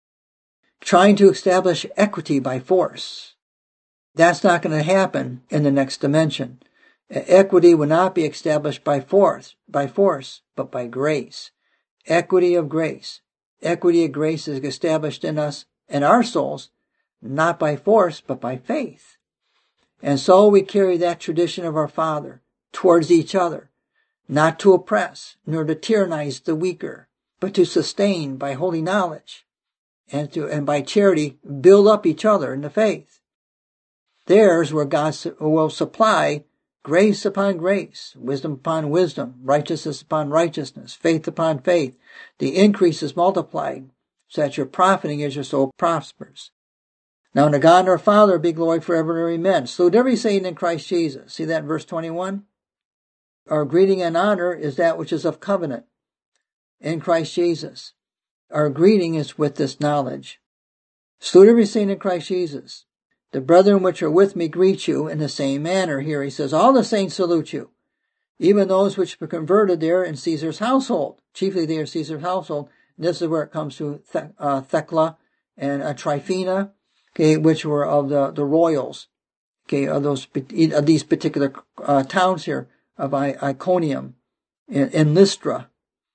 trying to establish equity by force. That's not going to happen in the next dimension. Equity will not be established by force, by force, but by grace. Equity of grace. Equity of grace is established in us and our souls, not by force, but by faith. And so we carry that tradition of our Father towards each other, not to oppress, nor to tyrannize the weaker, but to sustain by holy knowledge, and to and by charity build up each other in the faith. There's where God will supply grace upon grace, wisdom upon wisdom, righteousness upon righteousness, faith upon faith. The increase is multiplied, so that you're profiting as your soul prospers. Now unto God our Father be glory forever and amen. Salute every saint in Christ Jesus. See that in verse twenty-one? Our greeting and honor is that which is of covenant in Christ Jesus. Our greeting is with this knowledge. Salute every saint in Christ Jesus. The brethren which are with me greet you in the same manner. Here he says, all the saints salute you, even those which were converted there in Caesar's household. Chiefly they are Caesar's household. And this is where it comes to The- uh, Thecla and uh, Tryphena, okay, which were of the, the royals, okay, of those of these particular uh, towns here of I- Iconium and, and Lystra.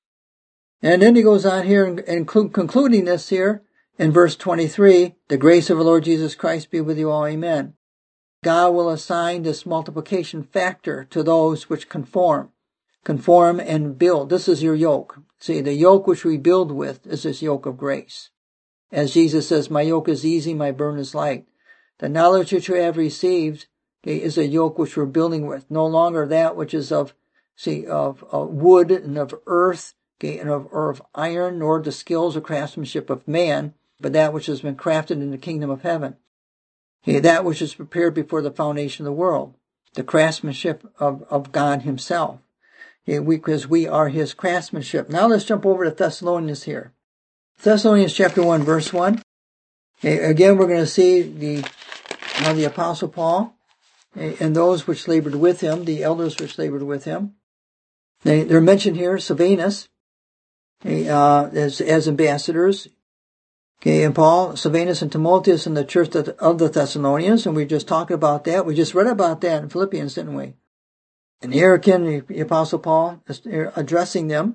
And then he goes on here and, and concluding this here in verse twenty-three, the grace of the Lord Jesus Christ be with you all, amen. God will assign this multiplication factor to those which conform, conform and build. This is your yoke. See, the yoke which we build with is this yoke of grace. As Jesus says, my yoke is easy, my burden is light. The knowledge which you have received, okay, is a yoke which we're building with. No longer that which is of, see, of, of wood and of earth, okay, and of, or of iron, nor the skills or craftsmanship of man, but that which has been crafted in the kingdom of heaven. Okay, that which is prepared before the foundation of the world. The craftsmanship of, of God himself. Okay, we, because we are his craftsmanship. Now let's jump over to Thessalonians here. Thessalonians chapter one, verse one. Okay, again, we're going to see the, how the Apostle Paul, okay, and those which labored with him, the elders which labored with him. They, they're mentioned here, Silvanus, okay, uh, as, as ambassadors. Okay, and Paul, Silvanus, and Timotheus in the church of the Thessalonians, and we just talked about that. We just read about that in Philippians, didn't we? And here again, the Apostle Paul is addressing them,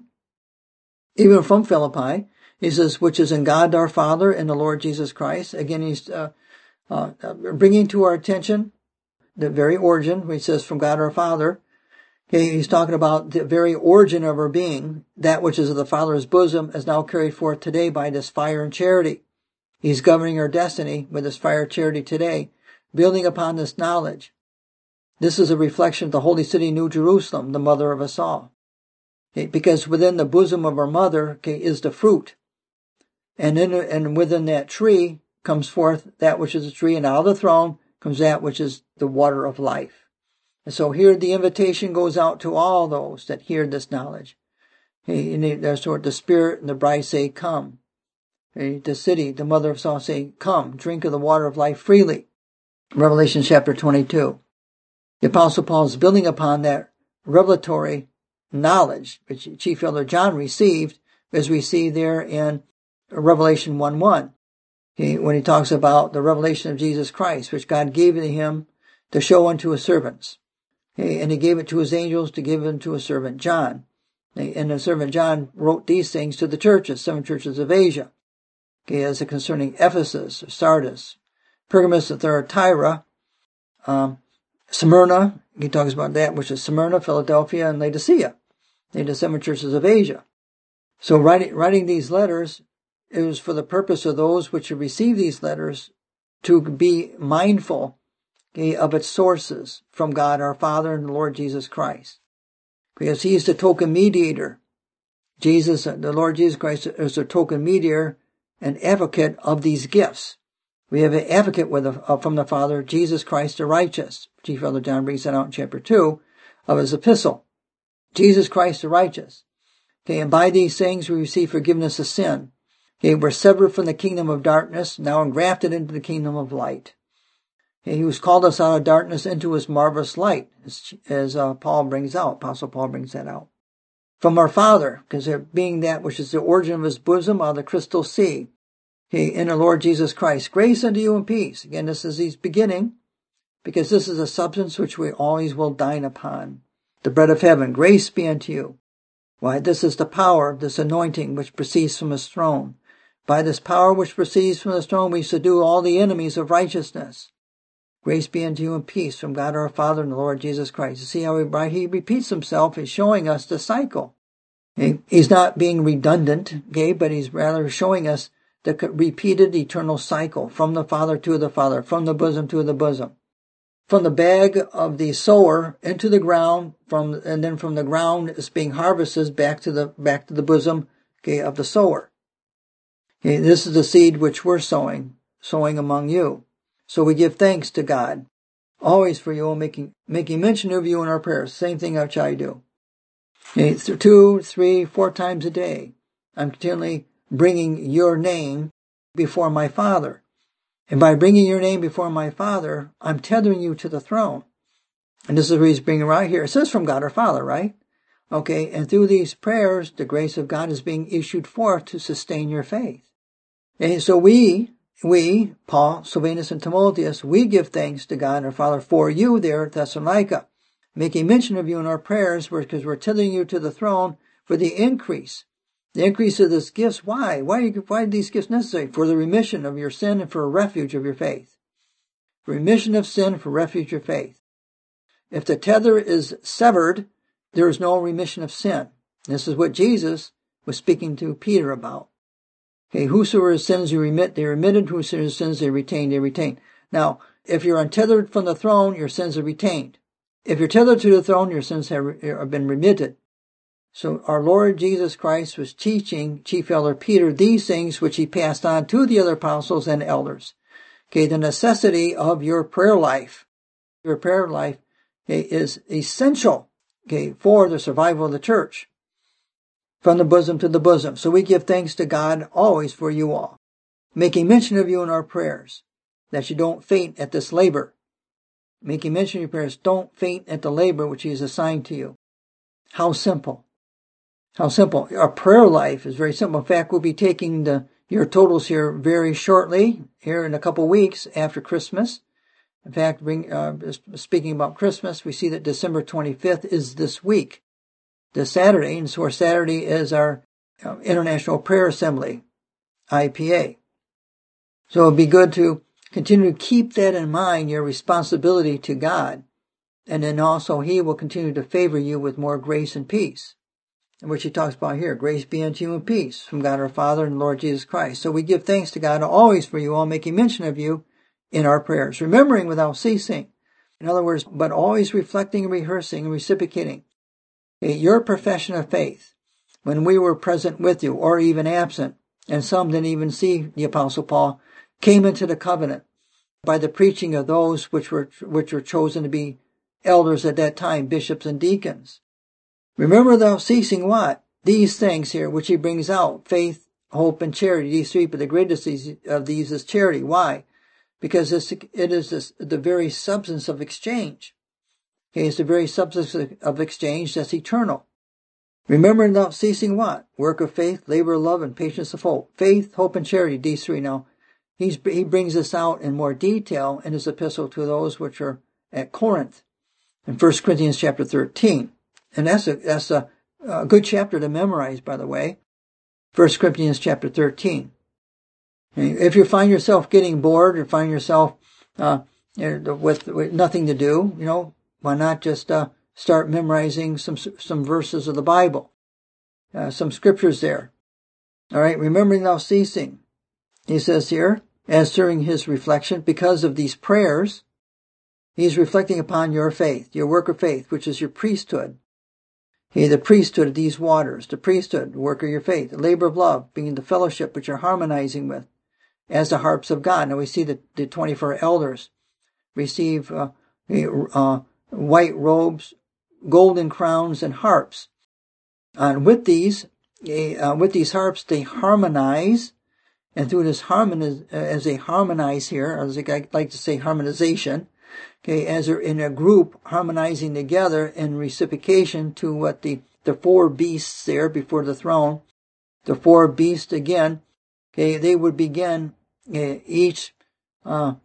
even from Philippi. He says, which is in God our Father and the Lord Jesus Christ. Again, he's uh, uh, bringing to our attention the very origin. He says, from God our Father. Okay, he's talking about the very origin of our being. That which is of the Father's bosom is now carried forth today by this fire and charity. He's governing our destiny with this fire and charity today, building upon this knowledge. This is a reflection of the holy city, New Jerusalem, the mother of us all. Okay, because within the bosom of our mother, okay, is the fruit. And in, and within that tree comes forth that which is a tree, and out of the throne comes that which is the water of life. And so here the invitation goes out to all those that hear this knowledge. Okay, and there's what the Spirit and the bride say, come. Okay, the city, the mother of Saul say, come, drink of the water of life freely. Revelation chapter twenty-two. The Apostle Paul is building upon that revelatory knowledge which Chief Elder John received, as we see there in Revelation one one. Okay, when he talks about the revelation of Jesus Christ, which God gave to him to show unto his servants. Okay, and he gave it to his angels to give unto his servant John. And the servant John wrote these things to the churches, seven churches of Asia. Okay, as concerning Ephesus, Sardis, Pergamos, Thyatira, um, Smyrna. He talks about that, which is Smyrna, Philadelphia, and Laodicea. They're the seven churches of Asia. So writing, writing these letters, it was for the purpose of those which have received these letters to be mindful, okay, of its sources from God our Father and the Lord Jesus Christ. Because he is the token mediator. Jesus, the Lord Jesus Christ, is the token mediator and advocate of these gifts. We have an advocate with uh, from the Father, Jesus Christ the righteous. Chief Elder John brings that out in chapter two of his epistle. Jesus Christ the righteous. Okay, and by these things we receive forgiveness of sin. Okay, we're severed from the kingdom of darkness, now engrafted into the kingdom of light. Okay, he who's called us out of darkness into his marvelous light, as, as uh, Paul brings out, Apostle Paul brings that out. From our Father, because there being that which is the origin of his bosom, out of the crystal sea. Okay, in the Lord Jesus Christ. Grace unto you and peace. Again, this is his beginning, because this is a substance which we always will dine upon. The bread of heaven. Grace be unto you. Why, this is the power of this anointing which proceeds from his throne. By this power which proceeds from his throne, we subdue all the enemies of righteousness. Grace be unto you and peace from God our Father and the Lord Jesus Christ. You see how he, he repeats himself. He's showing us the cycle. Okay? He's not being redundant, okay, but he's rather showing us the repeated eternal cycle from the Father to the Father, from the bosom to the bosom. From the bag of the sower into the ground, from and then from the ground is being harvested back to the back to the bosom, okay, of the sower. Okay, this is the seed which we're sowing, sowing among you. So we give thanks to God, always for you, making making mention of you in our prayers. Same thing which I do. Okay, two, three, four times a day, I'm continually bringing your name before my Father. And by bringing your name before my Father, I'm tethering you to the throne. And this is what he's bringing right here. It says from God our Father, right? Okay, and through these prayers, the grace of God is being issued forth to sustain your faith. And so we, we, Paul, Silvanus, and Timotheus, we give thanks to God our Father for you there at Thessalonica, making mention of you in our prayers, because we're tethering you to the throne for the increase. The increase of this gifts. Why? Why, why are these gifts necessary? For the remission of your sin and for a refuge of your faith. Remission of sin for refuge of faith. If the tether is severed, there is no remission of sin. This is what Jesus was speaking to Peter about. Okay, whosoever sins you remit, they remitted. Whosoever sins they retain, they retain. Now, if you're untethered from the throne, your sins are retained. If you're tethered to the throne, your sins have, have been remitted. So our Lord Jesus Christ was teaching Chief Elder Peter these things which he passed on to the other apostles and elders. Okay, the necessity of your prayer life. Your prayer life, okay, is essential, okay, for the survival of the church. From the bosom to the bosom. So we give thanks to God always for you all. Making mention of you in our prayers. That you don't faint at this labor. Making mention of your prayers. Don't faint at the labor which he has assigned to you. How simple. How simple. Our prayer life is very simple. In fact, we'll be taking the your totals here very shortly, here in a couple of weeks after Christmas. In fact, bring, uh, speaking about Christmas, we see that December twenty-fifth is this week, this Saturday. And so our Saturday is our uh, International Prayer Assembly, I P A. So it would be good to continue to keep that in mind, your responsibility to God. And then also he will continue to favor you with more grace and peace. Which he talks about here. Grace be unto you and peace from God our Father and Lord Jesus Christ. So we give thanks to God always for you all, making mention of you in our prayers. Remembering without ceasing. In other words, but always reflecting and rehearsing and reciprocating. Your profession of faith, when we were present with you, or even absent, and some didn't even see the Apostle Paul, came into the covenant by the preaching of those which were which were chosen to be elders at that time, bishops and deacons. Remember without ceasing what? These things here, which he brings out, faith, hope, and charity, these three, but the greatest of these is charity. Why? Because it is this, the very substance of exchange. Okay, it's the very substance of exchange that's eternal. Remember without ceasing what? Work of faith, labor of love, and patience of hope. Faith, hope, and charity, these three. Now, he's, he brings this out in more detail in his epistle to those which are at Corinth, in First Corinthians chapter thirteen. And that's a, that's a, a good chapter to memorize, by the way. First Corinthians chapter thirteen. If you find yourself getting bored or find yourself uh, with, with nothing to do, you know, why not just uh, start memorizing some some verses of the Bible, uh, some scriptures there. All right, remembering without ceasing. He says here, as during his reflection, because of these prayers, he's reflecting upon your faith, your work of faith, which is your priesthood. Hey, the priesthood of these waters, the priesthood, the work of your faith, the labor of love, being the fellowship which you're harmonizing with, as the harps of God. Now we see that the twenty-four elders receive uh, uh, white robes, golden crowns, and harps. And with these, uh, with these harps, they harmonize, and through this harmoniz, as they harmonize here, as I like to say, harmonization. Okay, as they're in a group harmonizing together in reciprocation to what the, the four beasts there before the throne, the four beasts again, okay, they would begin uh, each uh,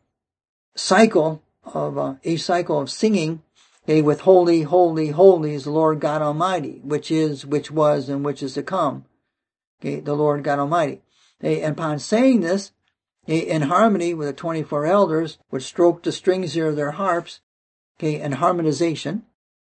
cycle of uh, each cycle of singing, okay, with holy, holy, holy is the Lord God Almighty, which is, which was, and which is to come. Okay, the Lord God Almighty. Okay, and upon saying this, in harmony with the twenty-four elders, would stroke the strings here of their harps, okay, in harmonization,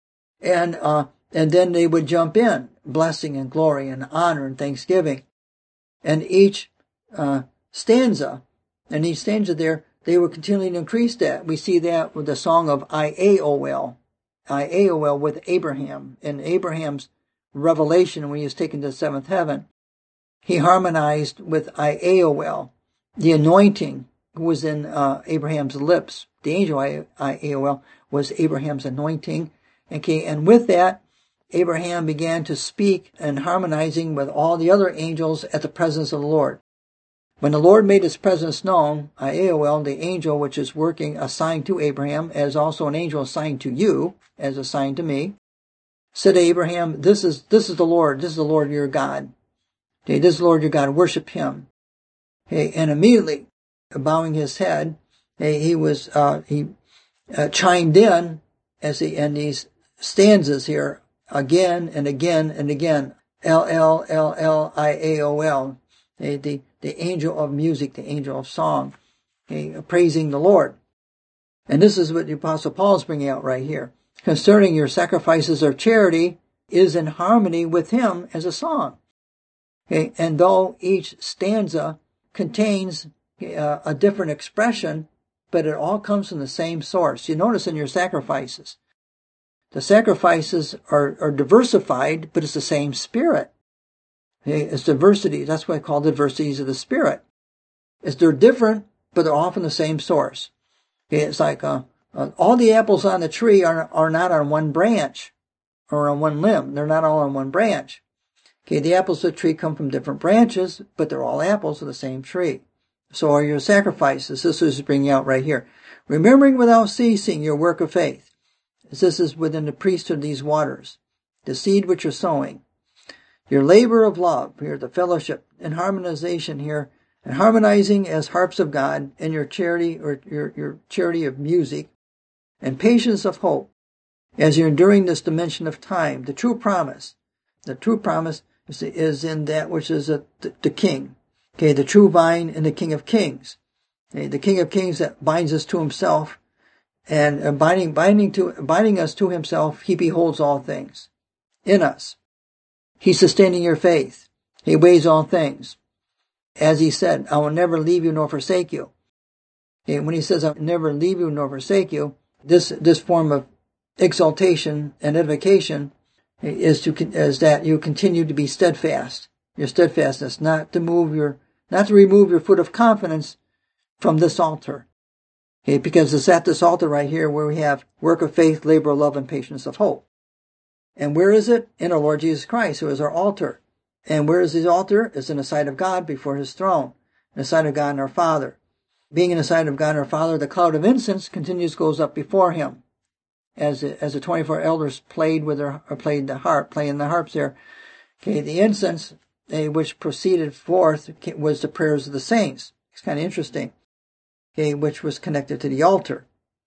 and uh, and then they would jump in, blessing and glory and honor and thanksgiving, and each uh, stanza, and each stanza there, they would continually increase that. We see that with the song of I A O L, I A O L with Abraham, in Abraham's revelation when he was taken to the seventh heaven, he harmonized with I A O L. The anointing was in uh, Abraham's lips. The angel I A O L was Abraham's anointing. Okay, and with that, Abraham began to speak and harmonizing with all the other angels at the presence of the Lord. When the Lord made his presence known, I A O L, the angel which is working assigned to Abraham, as also an angel assigned to you, as assigned to me, said to Abraham, this is, this is the Lord, this is the Lord your God. Okay, this is the Lord your God, worship him. Hey, and immediately, bowing his head, hey, he was uh, he uh, chimed in as he in these stanzas here again and again and again. L L L L I A O L, hey, the the angel of music, the angel of song, hey, praising the Lord. And this is what the Apostle Paul is bringing out right here. Concerning your sacrifices of charity is in harmony with him as a song. Okay, and though each stanza contains uh, a different expression, but it all comes from the same source. You notice in your sacrifices, the sacrifices are, are diversified, but it's the same spirit. Okay? It's diversity. That's why I call diversities of the spirit. It's they're different, but they're all from the same source. Okay? It's like uh, uh, all the apples on the tree are are not on one branch or on one limb. They're not all on one branch. Okay, the apples of the tree come from different branches, but they're all apples of the same tree. So are your sacrifices. This is bringing out right here. Remembering without ceasing your work of faith. This is within the priesthood of these waters. The seed which you're sowing. Your labor of love, here, the fellowship and harmonization here, and harmonizing as harps of God, and your charity, or your, your charity of music, and patience of hope, as you're enduring this dimension of time. The true promise. The true promise is in that which is a, the, the King. Okay, the true vine and the King of Kings. Okay, the King of Kings that binds us to himself, and uh, binding, binding to, binding us to himself, he beholds all things in us. He's sustaining your faith. He weighs all things. As he said, I will never leave you nor forsake you. Okay, when he says, I will never leave you nor forsake you, this, this form of exaltation and edification is to, is that you continue to be steadfast. Your steadfastness, not to move your, not to remove your foot of confidence from this altar. Okay, because it's at this altar right here where we have work of faith, labor of love, and patience of hope. And where is it? In our Lord Jesus Christ, who is our altar. And where is his altar? It's in the sight of God before his throne, in the sight of God and our Father. Being in the sight of God and our Father, the cloud of incense continues, goes up before him. As the, as the twenty-four elders played with their, or played the harp, playing the harps there. Okay, the incense, eh, which proceeded forth, was the prayers of the saints. It's kind of interesting. Okay, which was connected to the altar.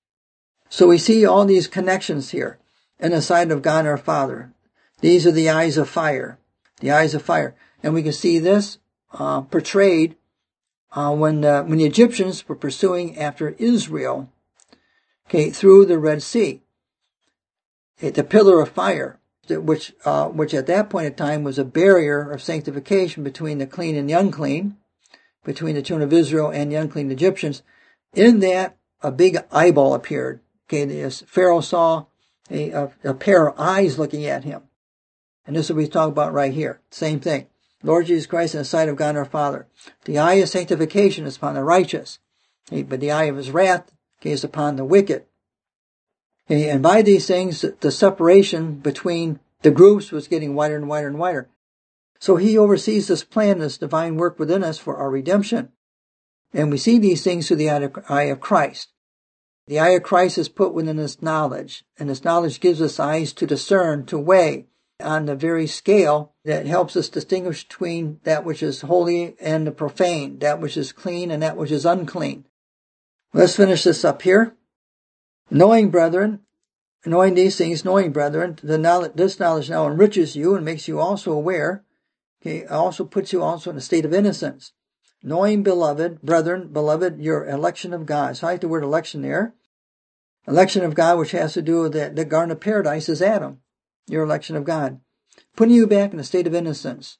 So we see all these connections here in the sight of God our Father. These are the eyes of fire, the eyes of fire, and we can see this uh, portrayed uh, when uh, when the Egyptians were pursuing after Israel, okay, through the Red Sea. Okay, the pillar of fire, which uh, which at that point in time was a barrier of sanctification between the clean and the unclean, between the children of Israel and the unclean Egyptians. In that, a big eyeball appeared. Okay, the Pharaoh saw a, a, a pair of eyes looking at him. And this is what we talk about right here. Same thing. Lord Jesus Christ in the sight of God our Father. The eye of sanctification is upon the righteous. Okay, but the eye of his wrath, okay, is upon the wicked. Okay, and by these things, the separation between the groups was getting wider and wider and wider. So he oversees this plan, this divine work within us for our redemption. And we see these things through the eye of Christ. The eye of Christ is put within this knowledge, and this knowledge gives us eyes to discern, to weigh on the very scale that helps us distinguish between that which is holy and the profane, that which is clean and that which is unclean. Let's finish this up here. Knowing, brethren, knowing these things, knowing, brethren, the knowledge, this knowledge now enriches you and makes you also aware, okay, also puts you also in a state of innocence. Knowing, beloved, brethren, beloved, your election of God. So I like the word election there. Election of God, which has to do with the, the Garden of Paradise, is Adam. Your election of God. Putting you back in a state of innocence.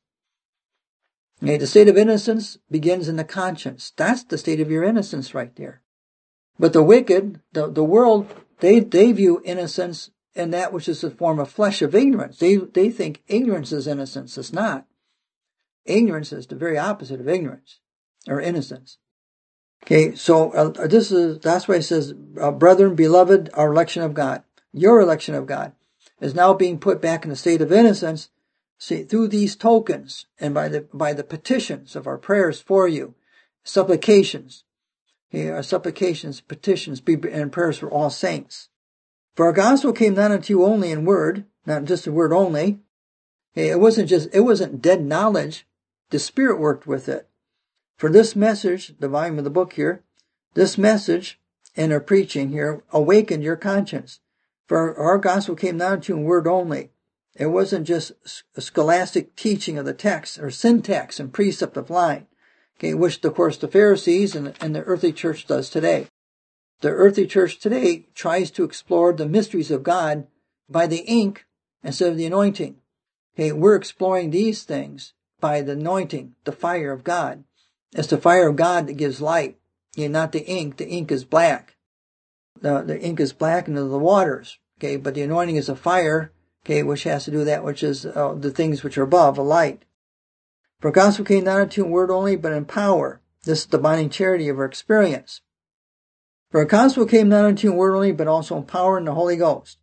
Okay, the state of innocence begins in the conscience. That's the state of your innocence right there. But the wicked, the, the world, they, they view innocence in that which is a form of flesh of ignorance. They, they think ignorance is innocence. It's not. Ignorance is the very opposite of ignorance. Or innocence. Okay, so uh, this is, that's why it says, uh, brethren, beloved, our election of God, your election of God, is now being put back in a state of innocence, see, through these tokens, and by the, by the petitions of our prayers for you, supplications, okay, our supplications, petitions, and prayers for all saints. For our gospel came not unto you only in word, not just in word only. Okay, it wasn't just, it wasn't dead knowledge. The Spirit worked with it. For this message, the volume of the book here, this message and our preaching here awakened your conscience. For our gospel came not to you in word only. It wasn't just a scholastic teaching of the text or syntax and precept of line, okay, which of course the Pharisees and, and the earthly church does today. The earthly church today tries to explore the mysteries of God by the ink instead of the anointing. Okay, we're exploring these things by the anointing, the fire of God. It's the fire of God that gives light, and not the ink. The ink is black. The, the ink is black into the waters, okay, but the anointing is a fire, okay, which has to do with that which is uh, the things which are above, a light. For gospel came not unto you in word only, but in power. This is the binding charity of our experience. For our gospel came not unto you in word only, but also in power in the Holy Ghost.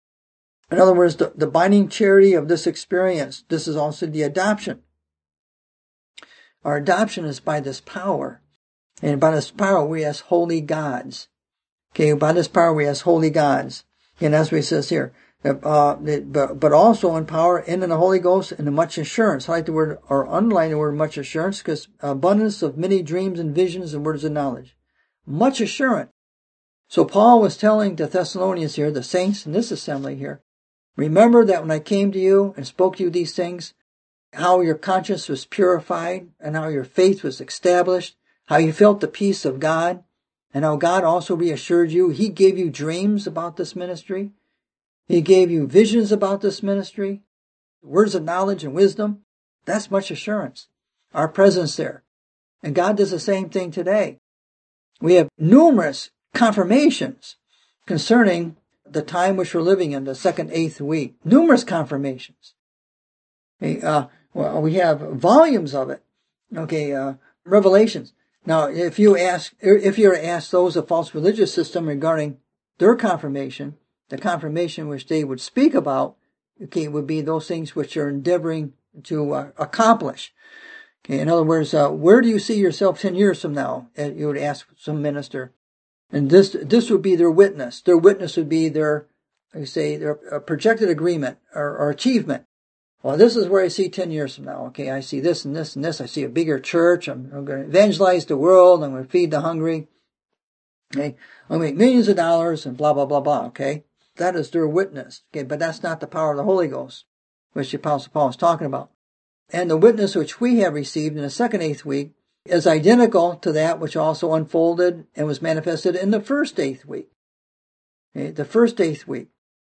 In other words, the, the binding charity of this experience, this is also the adoption. Our adoption is by this power. And by this power, we as holy gods. Okay, by this power, we as holy gods. And that's what it says here. Uh, but, but also in power and in the Holy Ghost and in much assurance. I like the word, or underline the word much assurance, because abundance of many dreams and visions and words of knowledge. Much assurance. So Paul was telling the Thessalonians here, the saints in this assembly here, remember that when I came to you and spoke to you these things, how your conscience was purified and how your faith was established, how you felt the peace of God, and how God also reassured you. He gave you dreams about this ministry. He gave you visions about this ministry, words of knowledge and wisdom. That's much assurance, our presence there. And God does the same thing today. We have numerous confirmations concerning the time which we're living in, the second eighth week. Numerous confirmations. Okay, uh, well, we have volumes of it. Okay, uh, revelations. Now, if you ask, if you're asked those of false religious system regarding their confirmation, the confirmation which they would speak about, okay, would be those things which you're endeavoring to uh, accomplish. Okay, in other words, uh, where do you see yourself ten years from now? And you would ask some minister. And this, this would be their witness. Their witness would be their, I say, their projected agreement or, or achievement. Well, this is where I see ten years from now. Okay, I see this and this and this. I see a bigger church. I'm, I'm going to evangelize the world. I'm going to feed the hungry. Okay, I'll make millions of dollars and blah, blah, blah, blah. Okay, that is their witness. Okay, but that's not the power of the Holy Ghost, which the Apostle Paul is talking about. And the witness which we have received in the second eighth week is identical to that which also unfolded and was manifested in the first eighth week. Okay, the first eighth week.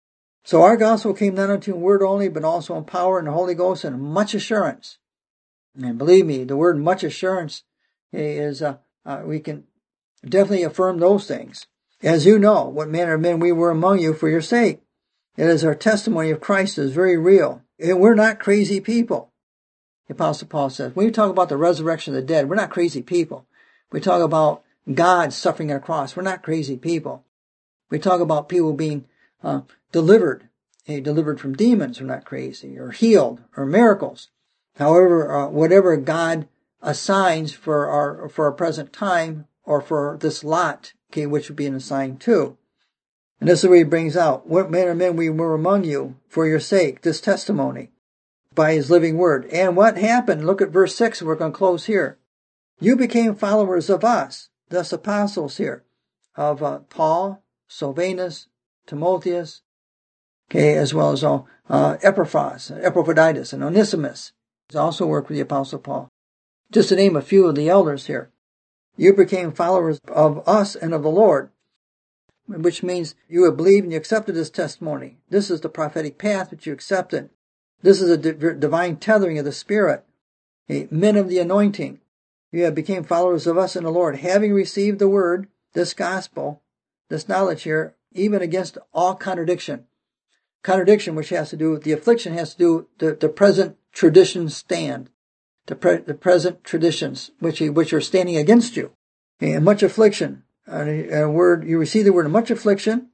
So our gospel came not unto in word only, but also in power and the Holy Ghost and much assurance. And believe me, the word much assurance is, uh, uh, we can definitely affirm those things. As you know, what manner of men we were among you for your sake. It is our testimony of Christ is very real. And we're not crazy people. The Apostle Paul says, when we talk about the resurrection of the dead, we're not crazy people. We talk about God suffering on a cross. We're not crazy people. We talk about people being uh, delivered, hey, delivered from demons. We're not crazy, or healed, or miracles. However, uh, whatever God assigns for our for our present time, or for this lot, okay, which would be an assigned to. And this is what he brings out. What manner of men we were among you for your sake, this testimony, by his living word. And what happened? Look at verse six, we're going to close here. You became followers of us, thus apostles here, of uh, Paul, Silvanus, Timotheus, okay, as well as uh, Epaphras, Epaphroditus, and Onesimus. He's also worked with the Apostle Paul. Just to name a few of the elders here. You became followers of us and of the Lord, which means you have believed and you accepted this testimony. This is the prophetic path which you accepted. This is a divine tethering of the Spirit. Okay, men of the anointing. You have became followers of us in the Lord, having received the word, this gospel, this knowledge here, even against all contradiction. Contradiction, which has to do with the affliction, has to do with the, the present traditions stand. The, pre, the present traditions, which, which are standing against you. Okay, and much affliction. And a word, you receive the word of much affliction,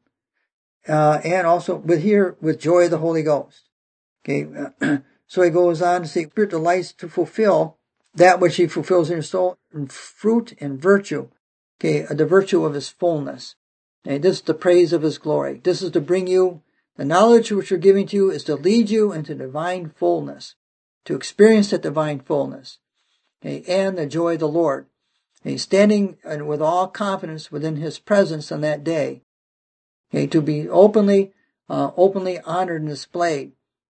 uh, and also with here, with joy of the Holy Ghost. Okay, uh, so he goes on to say, Spirit delights to fulfill that which he fulfills in your soul, in fruit and virtue. Okay, the virtue of his fullness. Okay, this is the praise of his glory. This is to bring you, the knowledge which we're giving to you is to lead you into divine fullness, to experience that divine fullness. Okay, and the joy of the Lord. Okay, standing with all confidence within his presence on that day. Okay, to be openly, uh, openly honored and displayed.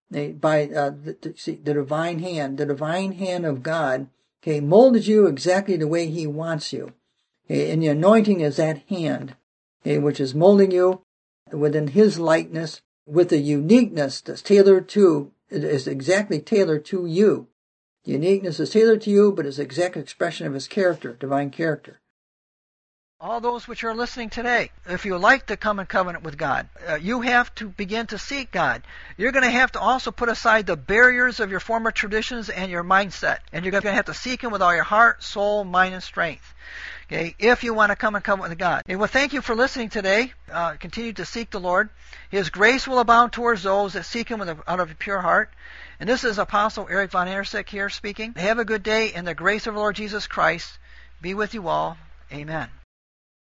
By uh, the, see, the divine hand, the divine hand of God, okay, molded you exactly the way he wants you. Okay, and the anointing is that hand, okay, which is molding you within his likeness with a uniqueness that's tailored to, is exactly tailored to you. The uniqueness is tailored to you, but is the exact expression of his character, divine character. All those which are listening today, if you like to come in covenant with God, uh, you have to begin to seek God. You're going to have to also put aside the barriers of your former traditions and your mindset. And you're going to have to seek him with all your heart, soul, mind, and strength. Okay, if you want to come in covenant with God. And well, thank you for listening today. Uh, continue to seek the Lord. His grace will abound towards those that seek him with a, out of a pure heart. And this is Apostle Eric Von Andersek here speaking. Have a good day, and the grace of the Lord Jesus Christ be with you all. Amen.